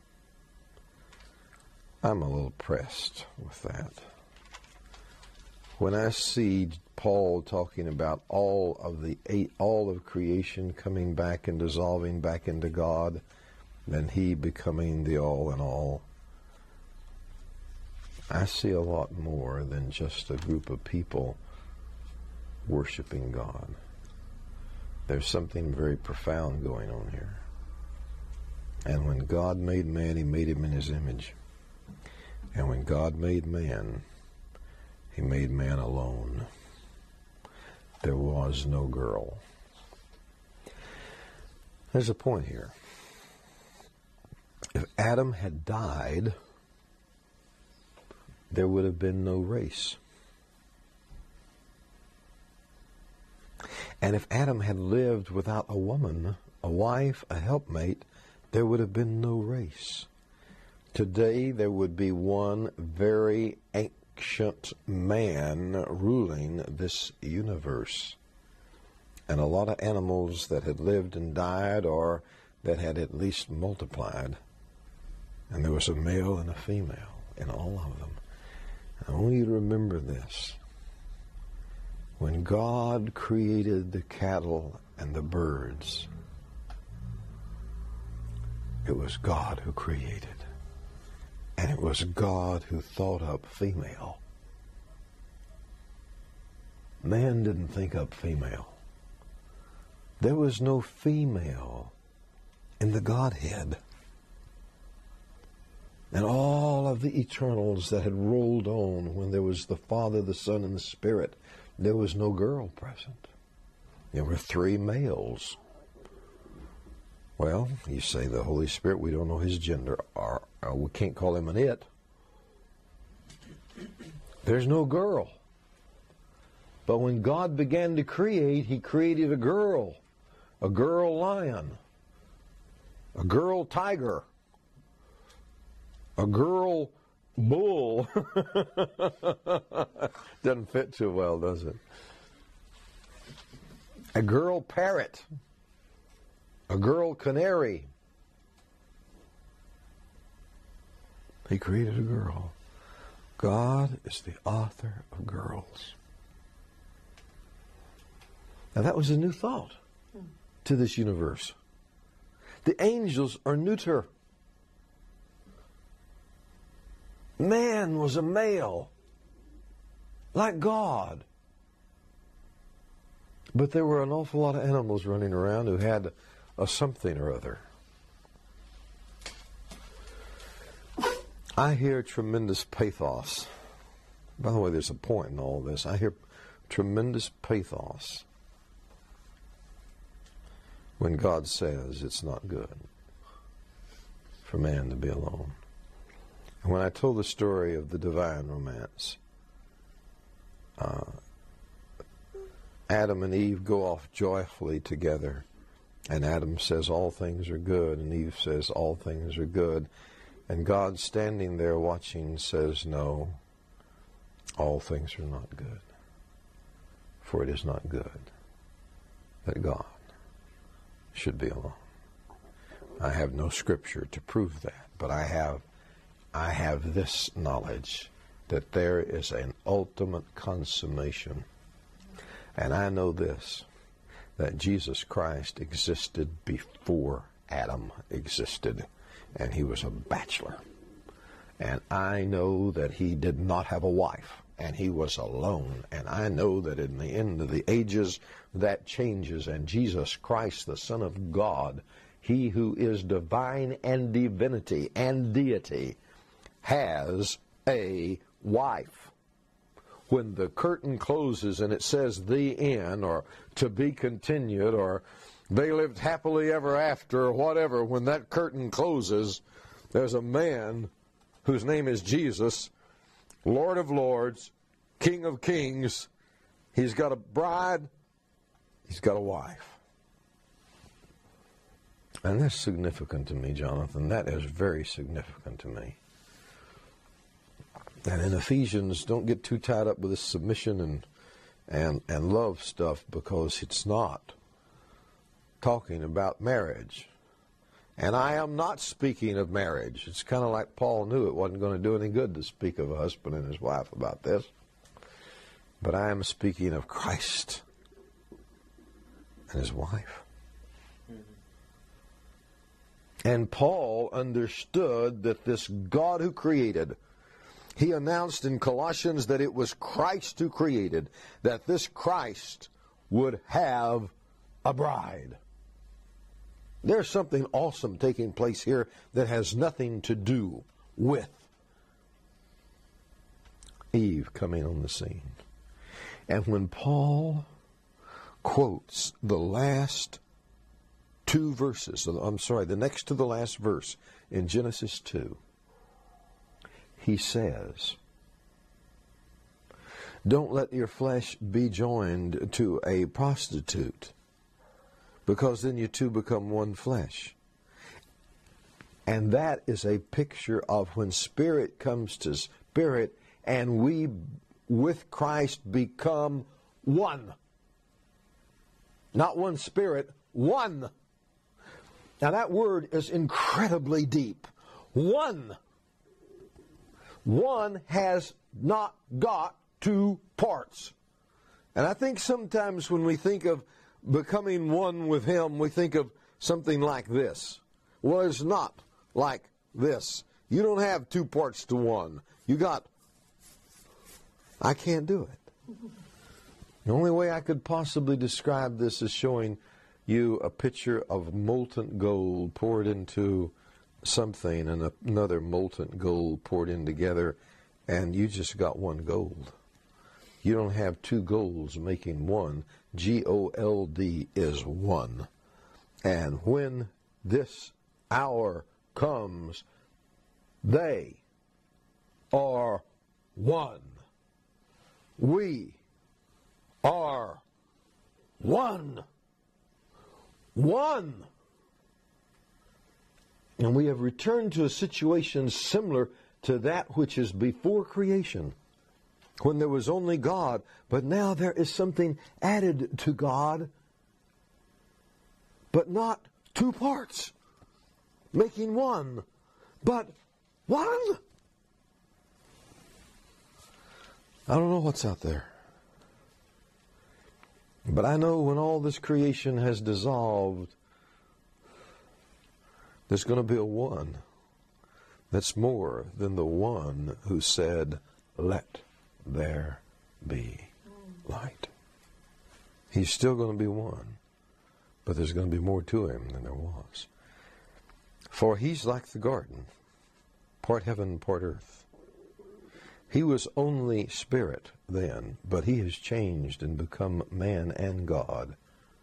I'm a little pressed with that. When I see Paul talking about all of creation coming back and dissolving back into God, then he becoming the all in all, I see a lot more than just a group of people worshiping God. There's something very profound going on here. And when God made man, he made him in his image. And when God made man, he made man alone. There was no girl. There's a point here. If Adam had died, there would have been no race. And if Adam had lived without a woman, a wife, a helpmate, there would have been no race. Today there would be one very ancient man ruling this universe. And a lot of animals that had lived and died or that had at least multiplied. And there was a male and a female in all of them. I want you to remember this. When God created the cattle and the birds, it was God who created. And it was God who thought up female. Man didn't think up female. There was no female in the Godhead. And all of the eternals that had rolled on when there was the Father, the Son, and the Spirit, there was no girl present. There were 3 males. Well, you say the Holy Spirit, we don't know his gender, or we can't call him an it. There's no girl. But when God began to create, he created a girl lion, a girl tiger, a girl bull. Doesn't fit too well, does it? A girl parrot, a girl canary. He created a girl. God is the author of girls. Now that was a new thought to this universe. The angels are neuter. Man was a male, like God. But there were an awful lot of animals running around who had a something or other. I hear tremendous pathos. By the way, there's a point in all this. I hear tremendous pathos when God says it's not good for man to be alone. And when I told the story of the divine romance, Adam and Eve go off joyfully together, and Adam says all things are good, and Eve says all things are good, and God standing there watching says, no, all things are not good, for it is not good that God should be alone. I have no scripture to prove that, but I have this knowledge that there is an ultimate consummation. And I know this, that Jesus Christ existed before Adam existed, and he was a bachelor. And I know that he did not have a wife, and he was alone. And I know that in the end of the ages, that changes, and Jesus Christ, the Son of God, he who is divine and divinity and deity, has a wife. When the curtain closes and it says the end, or to be continued, or they lived happily ever after, or whatever, when that curtain closes, there's a man whose name is Jesus, Lord of Lords, King of Kings. He's got a bride, he's got a wife. And that's significant to me, Jonathan. That is very significant to me. And in Ephesians, don't get too tied up with this submission and love stuff, because it's not talking about marriage. And I am not speaking of marriage. It's kind of like Paul knew it wasn't going to do any good to speak of a husband and his wife about this. But I am speaking of Christ and his wife. And Paul understood that this God who created, he announced in Colossians that it was Christ who created, that this Christ would have a bride. There's something awesome taking place here that has nothing to do with Eve coming on the scene. And when Paul quotes the last 2 verses, the next to the last verse in Genesis 2, he says, don't let your flesh be joined to a prostitute, because then you two become one flesh. And that is a picture of when spirit comes to spirit and we with Christ become one. Not one spirit, one. Now that word is incredibly deep. One. One has not got 2 parts. And I think sometimes when we think of becoming one with him, we think of something like this. Well, it's not like this. You don't have 2 parts to one. I can't do it. The only way I could possibly describe this is showing you a pitcher of molten gold poured into something and another molten gold poured in together, and you just got one gold. You don't have two golds making one. G-O-L-D is one. And when this hour comes, they are one. We are one. One. And we have returned to a situation similar to that which is before creation, when there was only God, but now there is something added to God, but not two parts, making one, but one. I don't know what's out there, but I know when all this creation has dissolved, there's going to be a one that's more than the one who said, "Let there be light." He's still going to be one, but there's going to be more to him than there was. For he's like the garden, part heaven, part earth. He was only spirit then, but he has changed and become man and God.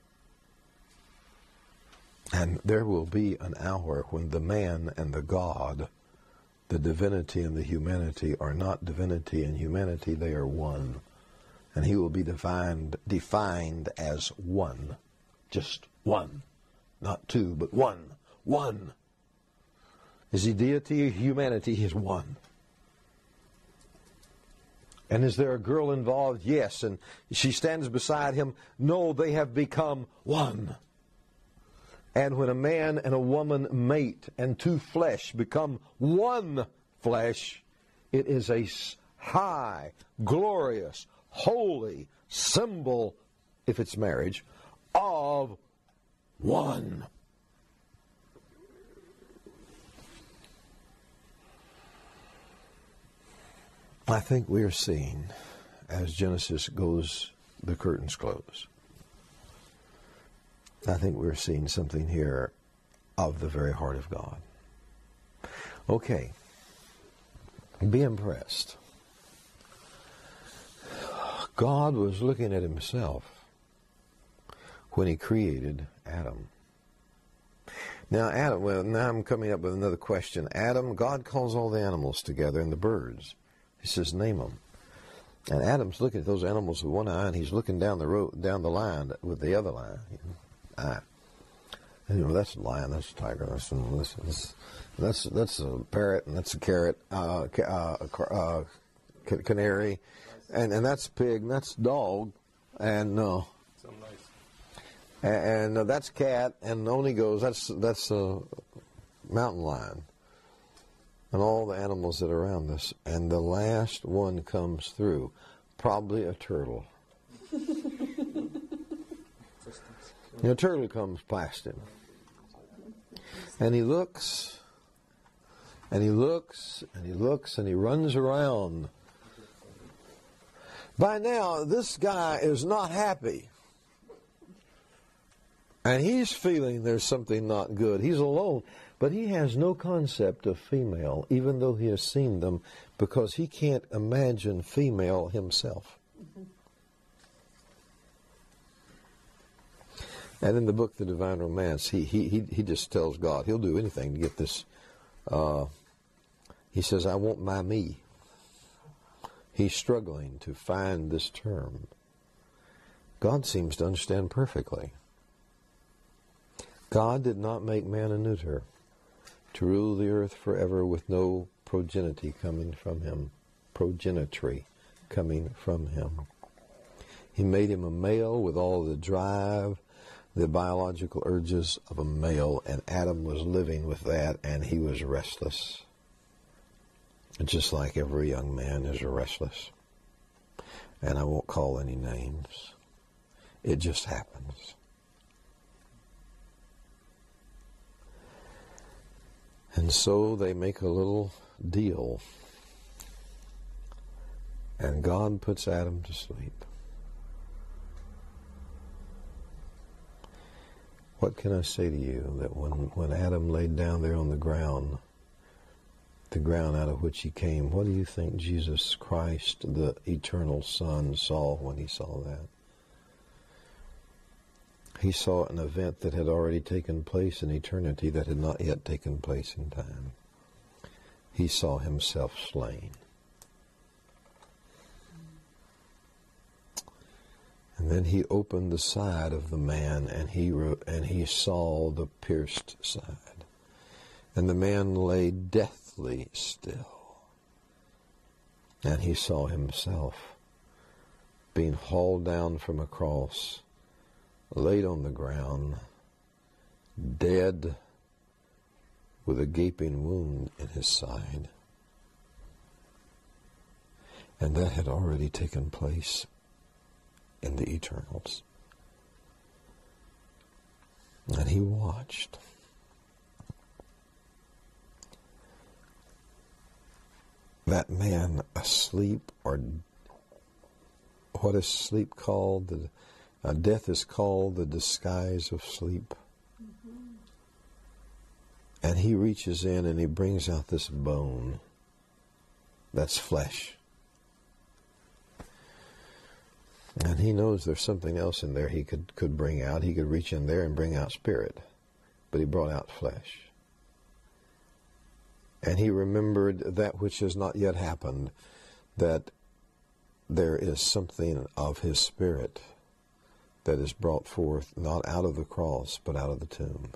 And there will be an hour when the man and the God, the divinity and the humanity, are not divinity and humanity, they are one. And he will be defined as one. Just one. Not two, but one. One. Is he deity or humanity? He is one. And is there a girl involved? Yes. And she stands beside him? No, they have become one. And when a man and a woman mate and two flesh become one flesh, it is a high, glorious, holy symbol, if it's marriage, of one. I think we are seeing, as Genesis goes, the curtains close. I think we're seeing something here of the very heart of God. Okay. Be impressed. God was looking at himself when he created Adam. Now, now I'm coming up with another question. Adam, God calls all the animals together and the birds. He says, name them. And Adam's looking at those animals with one eye, and he's looking down the road, down the line with the other line. And, that's a lion, that's a tiger, that's a parrot, and that's a carrot, canary, and that's a pig, and that's a dog, and that's cat, and on he goes. That's a mountain lion, and all the animals that are around us, and the last one comes through, probably a turtle. A turtle comes past him. And he looks, and he looks, and he looks, and he runs around. By now, this guy is not happy. And he's feeling there's something not good. He's alone. But he has no concept of female, even though he has seen them, because he can't imagine female himself. And in the book, The Divine Romance, he just tells God he'll do anything to get this. He says, I want my me. He's struggling to find this term. God seems to understand perfectly. God did not make man a neuter to rule the earth forever with no progenity coming from him, progenitory coming from him. He made him a male with all the drive, the biological urges of a male, and Adam was living with that, and he was restless. Just like every young man is restless. And I won't call any names. It just happens. And so they make a little deal. And God puts Adam to sleep. What can I say to you that when Adam laid down there on the ground out of which he came, what do you think Jesus Christ, the eternal Son, saw when he saw that? He saw an event that had already taken place in eternity that had not yet taken place in time. He saw himself slain. And then he opened the side of the man, and he saw the pierced side. And the man lay deathly still. And he saw himself being hauled down from a cross, laid on the ground, dead, with a gaping wound in his side. And that had already taken place in the eternals. And he watched. That man asleep, or what is sleep called? Death is called the disguise of sleep. And he reaches in and he brings out this bone that's flesh. And he knows there's something else in there he could bring out. He could reach in there and bring out spirit. But he brought out flesh. And he remembered that which has not yet happened, that there is something of his spirit that is brought forth not out of the cross, but out of the tomb.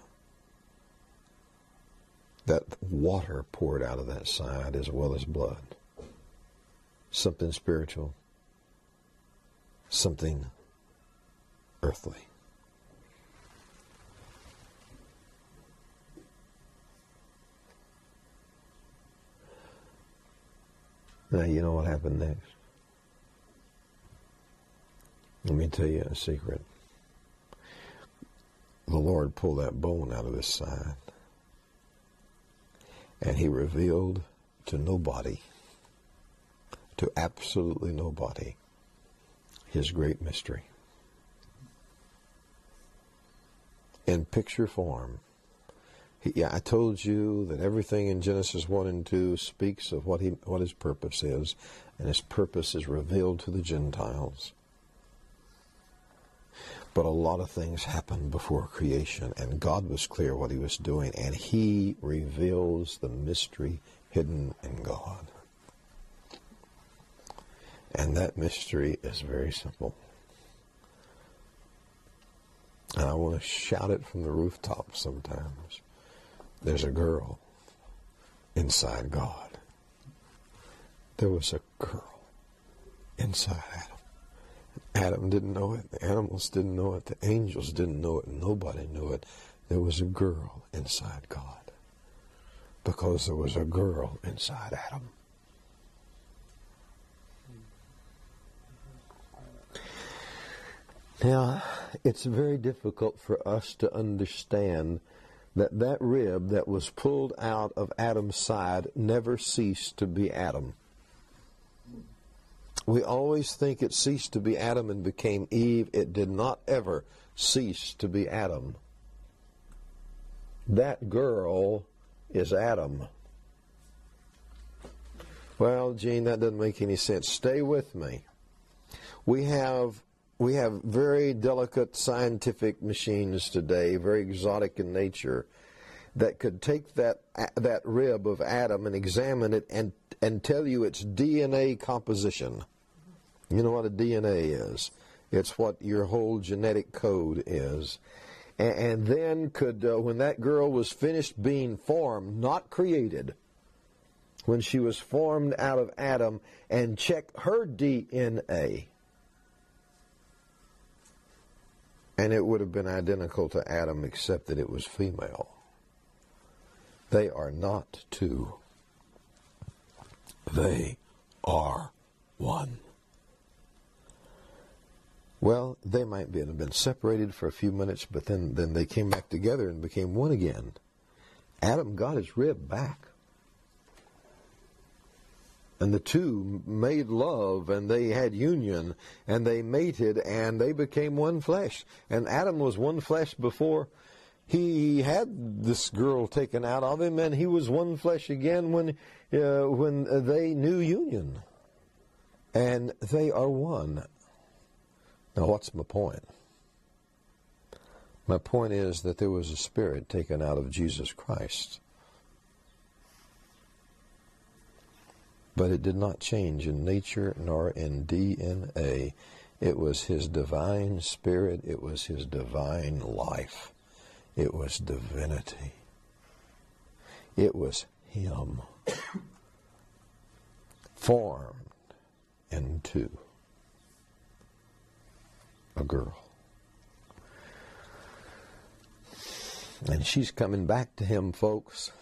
That water poured out of that side as well as blood. Something spiritual. Something earthly. Now, you know what happened next? Let me tell you a secret. The Lord pulled that bone out of his side, and he revealed to nobody, to absolutely nobody, his great mystery. In picture form. I told you that everything in Genesis 1 and 2 speaks of what his purpose is, and his purpose is revealed to the Gentiles. But a lot of things happened before creation, and God was clear what he was doing, and he reveals the mystery hidden in God. And that mystery is very simple. And I want to shout it from the rooftop sometimes. There's a girl inside God. There was a girl inside Adam. Adam didn't know it. The animals didn't know it. The angels didn't know it. Nobody knew it. There was a girl inside God. Because there was a girl inside Adam. Now, it's very difficult for us to understand that rib that was pulled out of Adam's side never ceased to be Adam. We always think it ceased to be Adam and became Eve. It did not ever cease to be Adam. That girl is Adam. Well, Gene, that doesn't make any sense. Stay with me. We have very delicate scientific machines today, very exotic in nature, that could take that rib of Adam and examine it and tell you its DNA composition. You know what a DNA is? It's what your whole genetic code is. And then could, when that girl was finished being formed, not created, when she was formed out of Adam, and check her DNA, and it would have been identical to Adam except that it was female. They are not two. They are one. Well, they might have been separated for a few minutes, but then they came back together and became one again. Adam got his rib back. And the two made love, and they had union, and they mated, and they became one flesh. And Adam was one flesh before He had this girl taken out of him, and he was one flesh again when they knew union. And they are one. Now, what's my point? My point is that there was a spirit taken out of Jesus Christ. But it did not change in nature nor in DNA. It was his divine spirit. It was his divine life. It was divinity. It was him formed into a girl. And she's coming back to him, folks.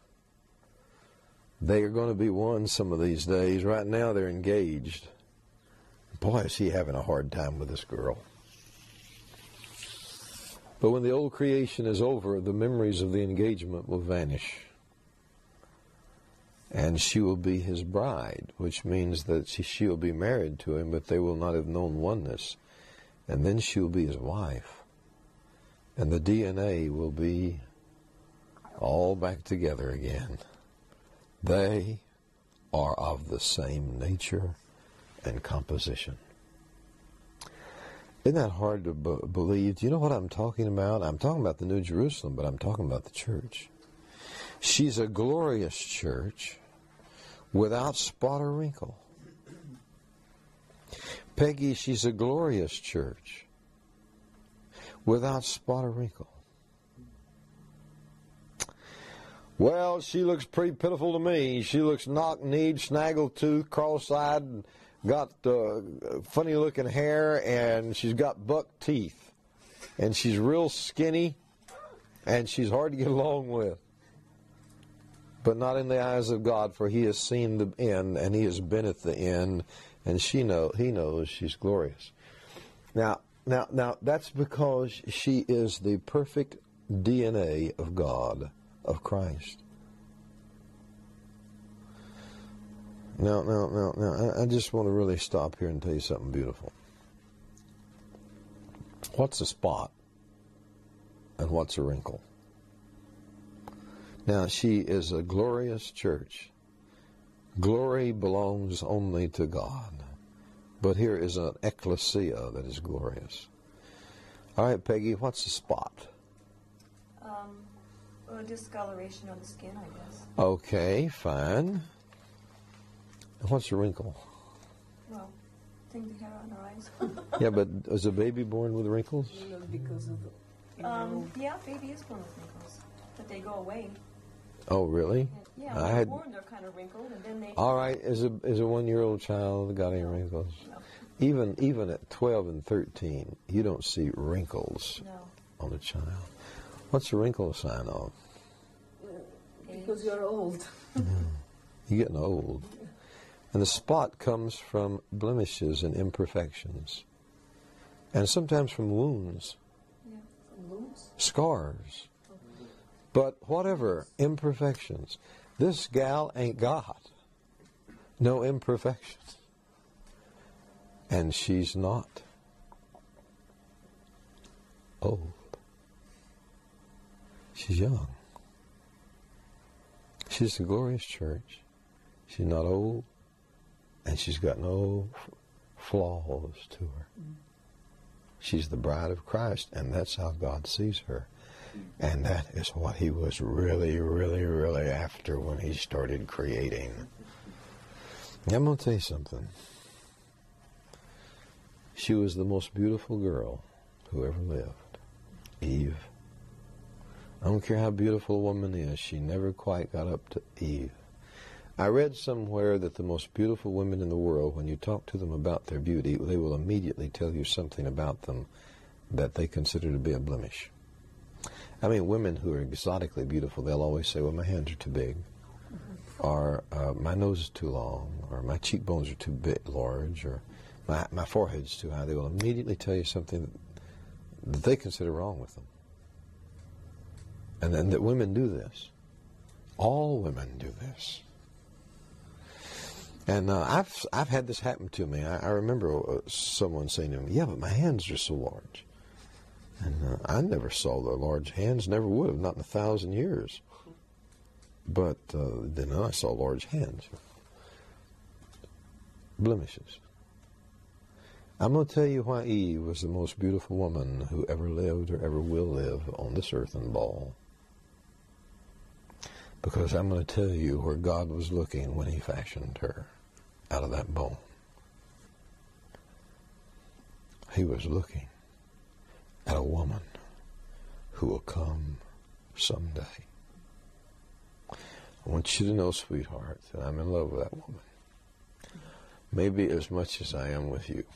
They are going to be one some of these days. Right now they're engaged. Boy, is he having a hard time with this girl. But when the old creation is over, the memories of the engagement will vanish. And she will be his bride, which means that she will be married to him, but they will not have known oneness. And then she will be his wife. And the DNA will be all back together again. They are of the same nature and composition. Isn't that hard to believe? Do you know what I'm talking about? I'm talking about the New Jerusalem, but I'm talking about the church. She's a glorious church without spot or wrinkle. Peggy, she's a glorious church without spot or wrinkle. Well, she looks pretty pitiful to me. She looks knock-kneed, snaggle-toothed, cross-eyed, got funny-looking hair, and she's got buck teeth. And she's real skinny, and she's hard to get along with. But not in the eyes of God, for he has seen the end, and he has been at the end, and he knows she's glorious. Now, that's because she is the perfect DNA of God, of Christ. Now, I just want to really stop here and tell you something beautiful. What's a spot and what's a wrinkle? Now, she is a glorious church. Glory belongs only to God. But here is an ecclesia that is glorious. All right, Peggy, what's a spot?
A discoloration of the skin, I guess.
Okay, fine. And what's a wrinkle?
Well, think the hair on her eyes.
Yeah, but is a baby born with wrinkles?
Because of
Yeah, baby is born with wrinkles, but they go away.
Oh, really?
Yeah, when they're born, they're kind of wrinkled, and then they.
All right, is a 1-year-old child got any wrinkles?
No.
Even at 12 and 13, you don't see wrinkles
No.
on a child. What's a wrinkle a sign of?
because you're old.
You're getting old. And the spot comes from blemishes and imperfections. And sometimes from wounds.
Yeah.
Wounds?
Scars. But whatever, imperfections. This gal ain't got no imperfections. And she's not old. She's young. She's a glorious church. She's not old. And she's got no flaws to her. She's the bride of Christ, and that's how God sees her. And that is what he was really, really, really after when he started creating. I'm going to tell you something. She was the most beautiful girl who ever lived. Eve. I don't care how beautiful a woman is, she never quite got up to Eve. I read somewhere that the most beautiful women in the world, when you talk to them about their beauty, they will immediately tell you something about them that they consider to be a blemish. I mean, women who are exotically beautiful, they'll always say, well, my hands are too big, or my nose is too long, or my cheekbones are too big, large, or my forehead's too high. They will immediately tell you something that they consider wrong with them. And then that women do this. All women do this. And I've had this happen to me. I remember someone saying to me, yeah, but my hands are so large. And I never saw the large hands, never would have, not in 1,000 years. But then I saw large hands. Blemishes. I'm going to tell you why Eve was the most beautiful woman who ever lived or ever will live on this earthen ball. Because I'm going to tell you where God was looking when he fashioned her out of that bone. He was looking at a woman who will come someday. I want you to know, sweetheart, that I'm in love with that woman. Maybe as much as I am with you.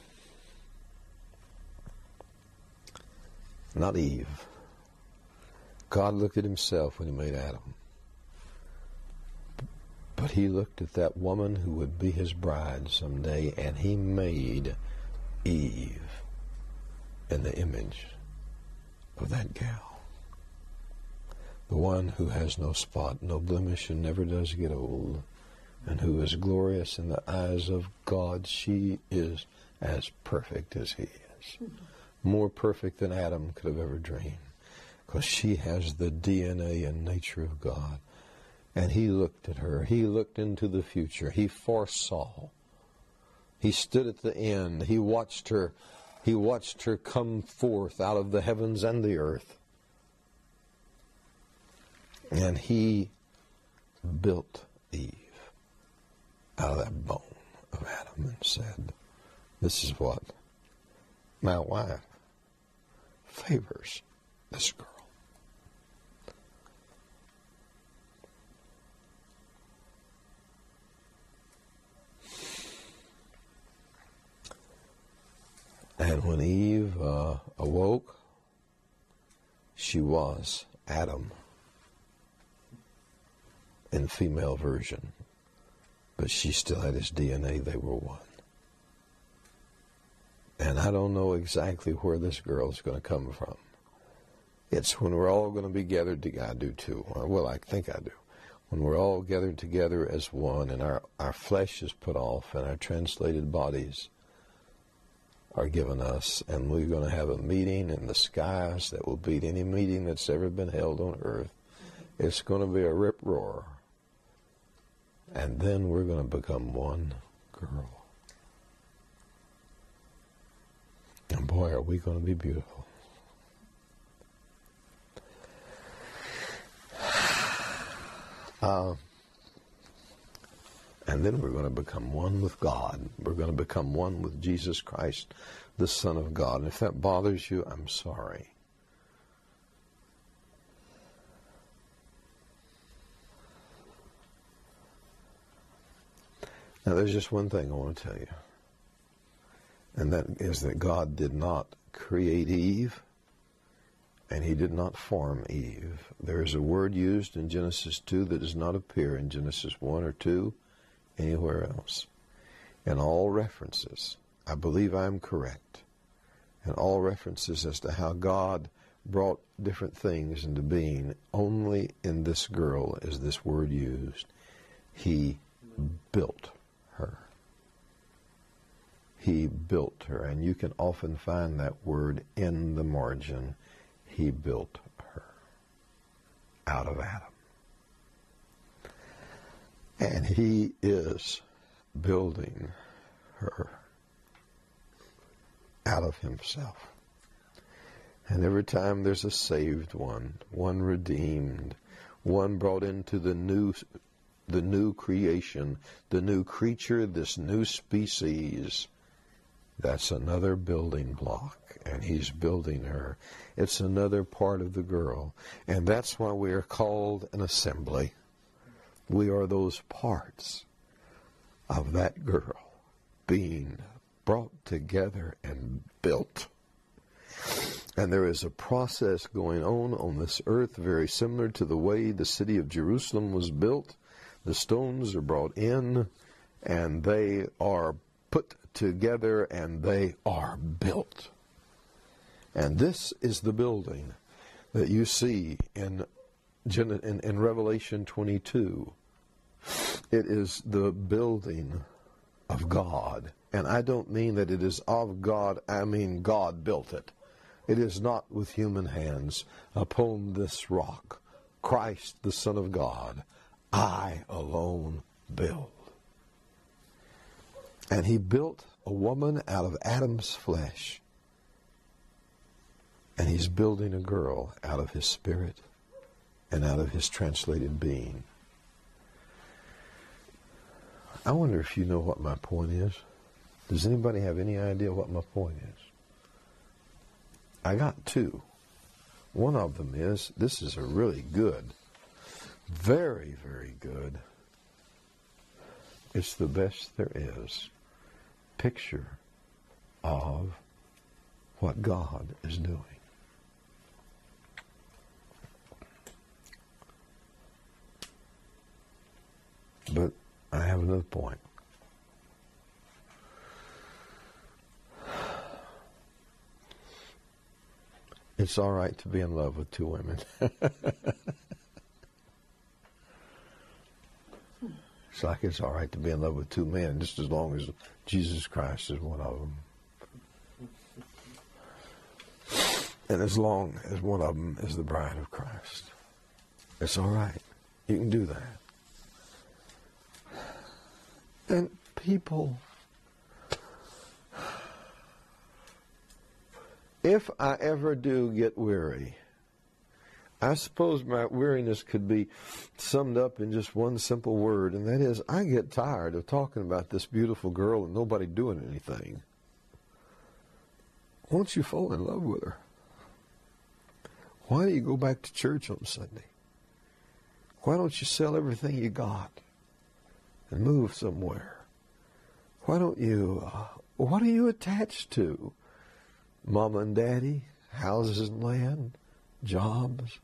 Not Eve. God looked at himself when he made Adam. But he looked at that woman who would be his bride someday, and he made Eve in the image of that gal. The one who has no spot, no blemish, and never does get old, and who is glorious in the eyes of God. She is as perfect as he is. More perfect than Adam could have ever dreamed, because she has the DNA and nature of God. And he looked at her. He looked into the future. He foresaw. He stood at the end. He watched her. He watched her come forth out of the heavens and the earth. And he built Eve out of that bone of Adam and said, this is what my wife favors this girl. And when Eve awoke, she was Adam in female version, but she still had his DNA. They were one. And I don't know exactly where this girl's going to come from. It's when we're all going to be gathered together. I do too. Well, I think I do. When we're all gathered together as one, and our flesh is put off, and our translated bodies are given us, and we're going to have a meeting in the skies that will beat any meeting that's ever been held on earth. It's going to be a rip-roar. And then we're going to become one girl. And boy, are we going to be beautiful. And then we're going to become one with God. We're going to become one with Jesus Christ, the Son of God. And if that bothers you, I'm sorry. Now, there's just one thing I want to tell you. And that is that God did not create Eve, and he did not form Eve. There is a word used in Genesis 2 that does not appear in Genesis 1 or 2 anywhere else. And all references, I believe I'm correct, and all references as to how God brought different things into being, only in this girl is this word used. He built her. He built her, and you can often find that word in the margin. He built her out of Adam. And he is building her out of himself. And every time there's a saved one redeemed, one brought into the new creation, the new creature, this new species, that's another building block, and he's building her. It's another part of the girl, and that's why we are called an assembly. We are those parts of that girl being brought together and built. And there is a process going on this earth very similar to the way the city of Jerusalem was built. The stones are brought in, and they are put together, and they are built. And this is the building that you see in Revelation 22. It is the building of God. And I don't mean that it is of God, I mean God built it. It is not with human hands. Upon this rock, Christ the Son of God, I alone build. And he built a woman out of Adam's flesh. And he's building a girl out of his spirit and out of his translated being. I wonder if you know what my point is. Does anybody have any idea what my point is? I got two. One of them is, this is a really good, very, very good, it's the best there is, picture of what God is doing. But I have another point. It's all right to be in love with two women. It's like it's all right to be in love with two men, just as long as Jesus Christ is one of them. And as long as one of them is the bride of Christ. It's all right. You can do that. And people, if I ever do get weary, I suppose my weariness could be summed up in just one simple word, and that is, I get tired of talking about this beautiful girl and nobody doing anything. Won't you fall in love with her? Why do you go back to church on Sunday? Why don't you sell everything you got and move somewhere? Why don't you, what are you attached to? Mama and daddy, houses and land, jobs.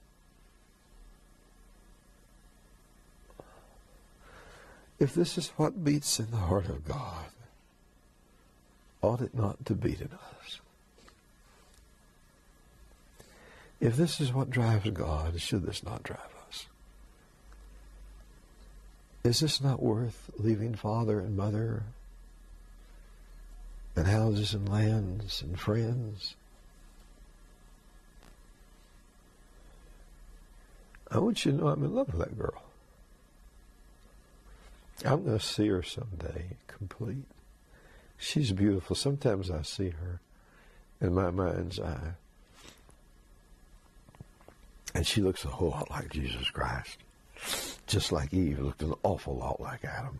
If this is what beats in the heart of God, ought it not to beat in us? If this is what drives God, should this not drive us? Is this not worth leaving father and mother and houses and lands and friends? I want you to know I'm in love with that girl. I'm going to see her someday, complete. She's beautiful. Sometimes I see her in my mind's eye, and she looks a whole lot like Jesus Christ. Just like Eve looked an awful lot like Adam.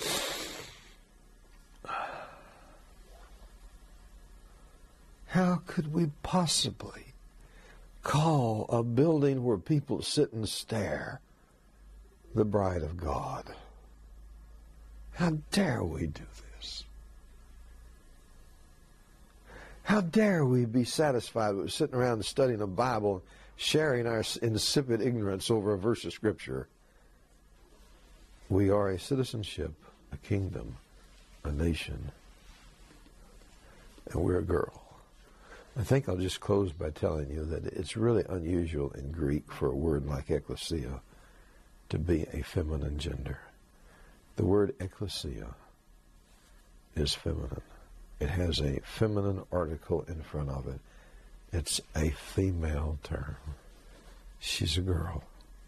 How could we possibly call a building where people sit and stare the bride of God? How dare we do this? How dare we be satisfied with sitting around and studying the Bible, sharing our insipid ignorance over a verse of Scripture? We are a citizenship, a kingdom, a nation, and we're a girl. I think I'll just close by telling you that it's really unusual in Greek for a word like ecclesia to be a feminine gender. The word ecclesia is feminine. It has a feminine article in front of it. It's a female term. She's a girl.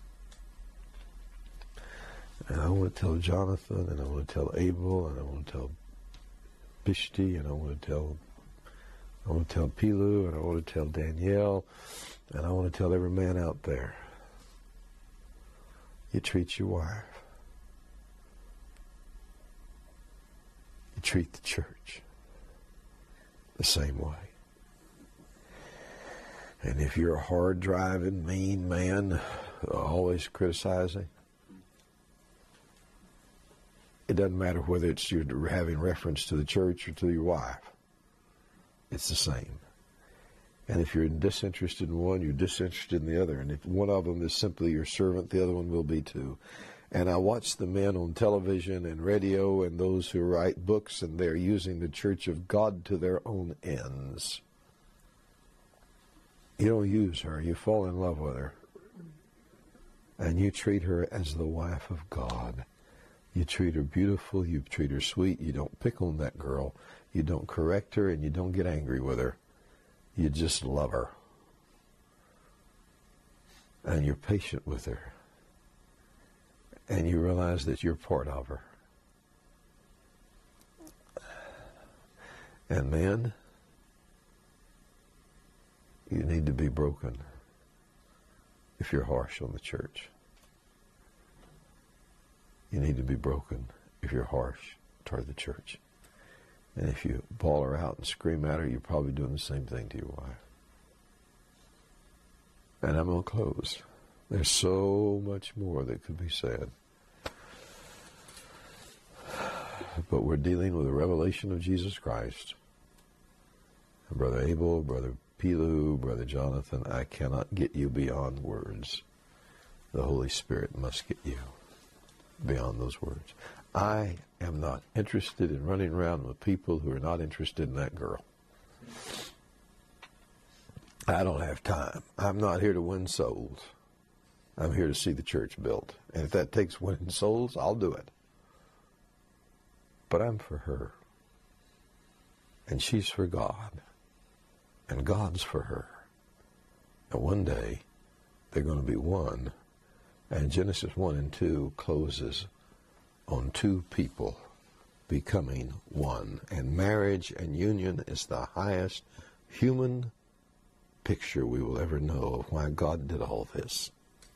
And I want to tell Jonathan, and I want to tell Abel, and I want to tell Bishti, and I want to tell Pilu, and I want to tell Danielle, and I want to tell every man out there, you treat your wife, you treat the church the same way. And if you're a hard-driving, mean man, always criticizing, it doesn't matter whether it's you're having reference to the church or to your wife. It's the same. And if you're disinterested in one, you're disinterested in the other. And if one of them is simply your servant, the other one will be too. And I watch the men on television and radio and those who write books, and they're using the church of God to their own ends. You don't use her. You fall in love with her. And you treat her as the wife of God. You treat her beautiful. You treat her sweet. You don't pick on that girl. You don't correct her, and you don't get angry with her. You just love her. And you're patient with her. And you realize that you're part of her. And men, you need to be broken if you're harsh on the church. You need to be broken if you're harsh toward the church. And if you bawl her out and scream at her, you're probably doing the same thing to your wife. And I'm going to close. There's so much more that could be said. But we're dealing with the revelation of Jesus Christ. And Brother Abel, Brother Pilu, Brother Jonathan, I cannot get you beyond words. The Holy Spirit must get you beyond those words. I am not interested in running around with people who are not interested in that girl. I don't have time. I'm not here to win souls. I'm here to see the church built. And if that takes winning souls, I'll do it. But I'm for her. And she's for God. And God's for her. And one day, they're going to be one. And Genesis 1 and 2 closes on two people becoming one. And marriage and union is the highest human picture we will ever know of why God did all this.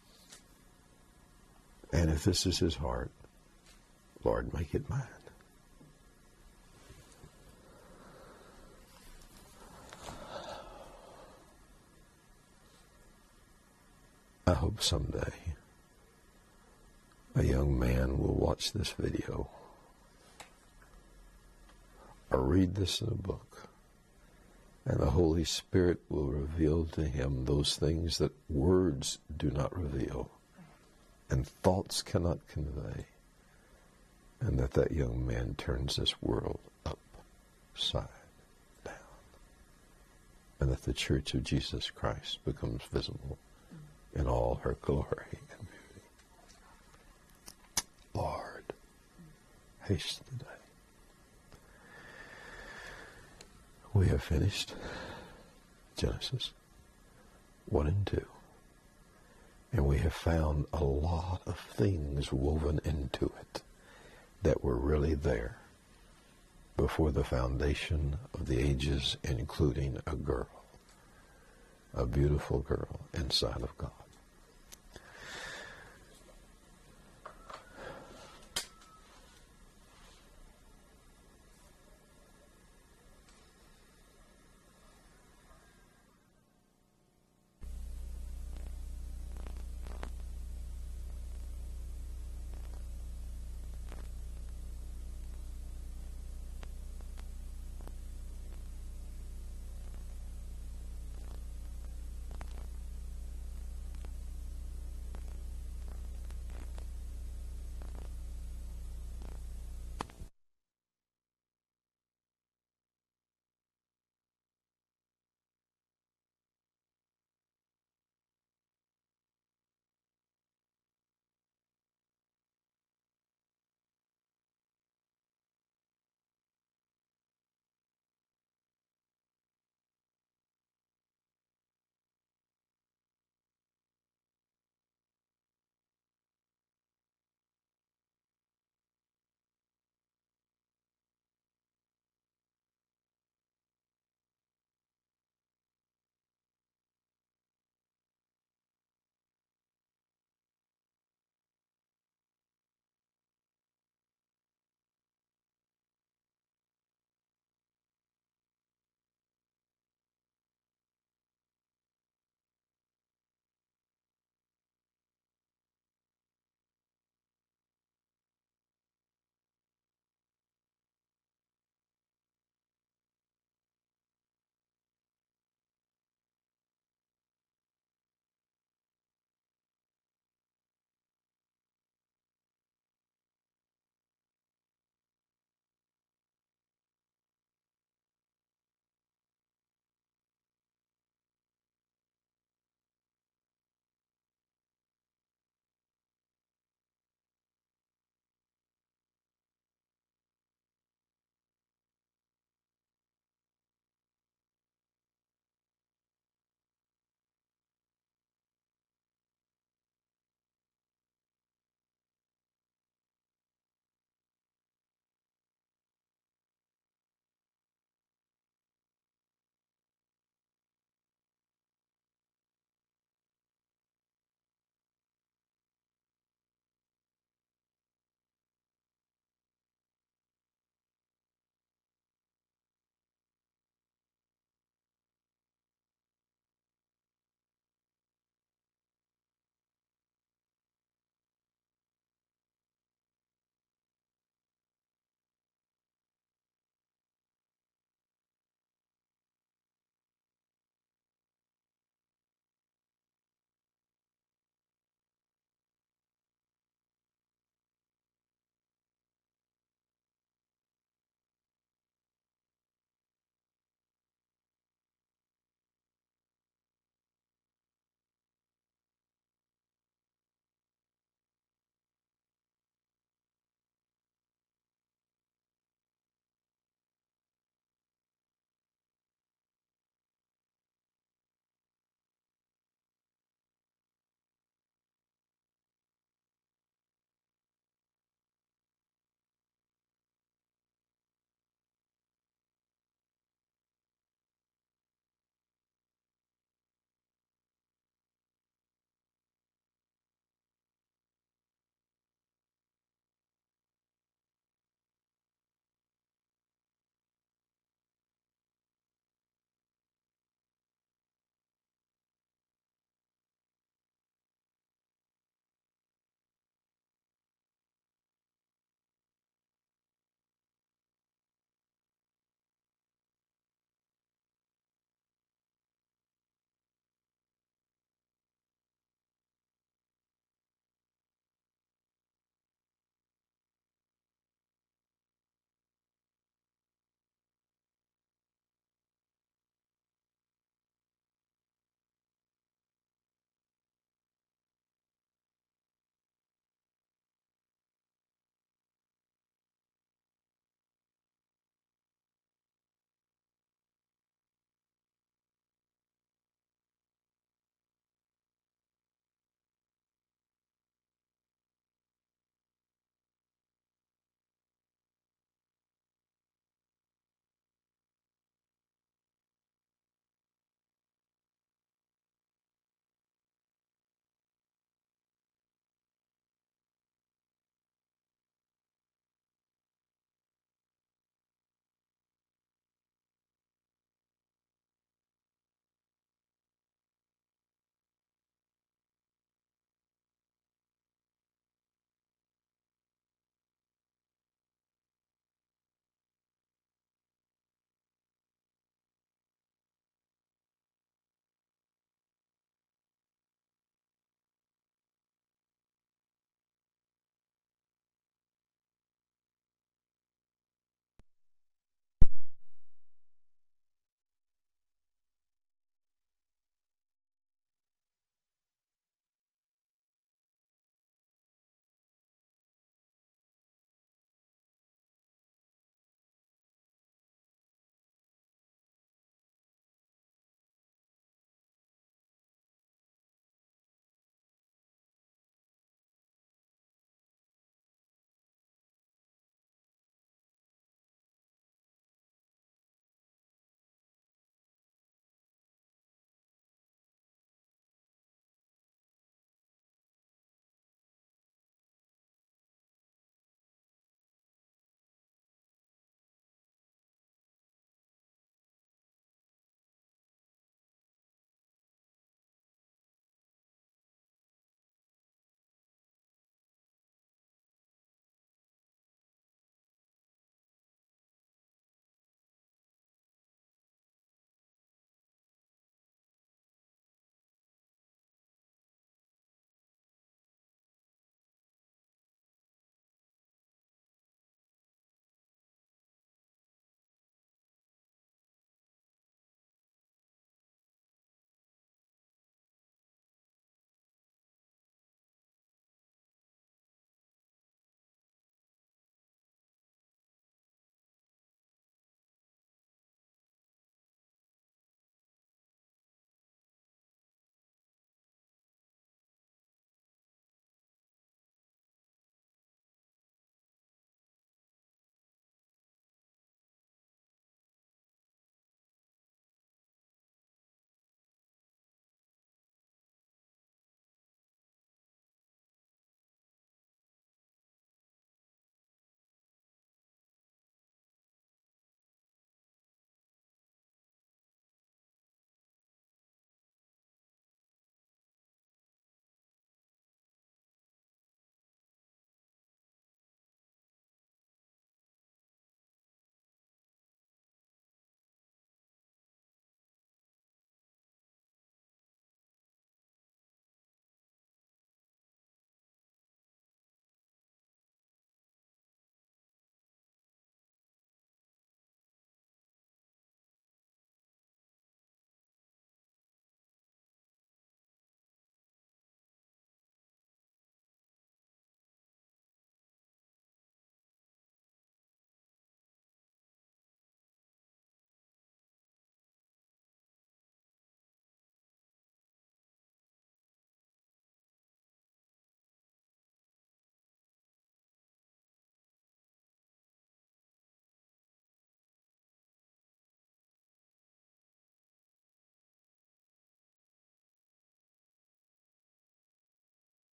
And if this is his heart, Lord, make it mine. I hope someday a young man will watch this video or read this in a book, and the Holy Spirit will reveal to him those things that words do not reveal and thoughts cannot convey, and that young man turns this world upside down, and that the Church of Jesus Christ becomes visible in all her glory and beauty. Lord, haste the day. We have finished Genesis 1 and 2. And we have found a lot of things woven into it that were really there before the foundation of the ages, including a girl, a beautiful girl inside of God.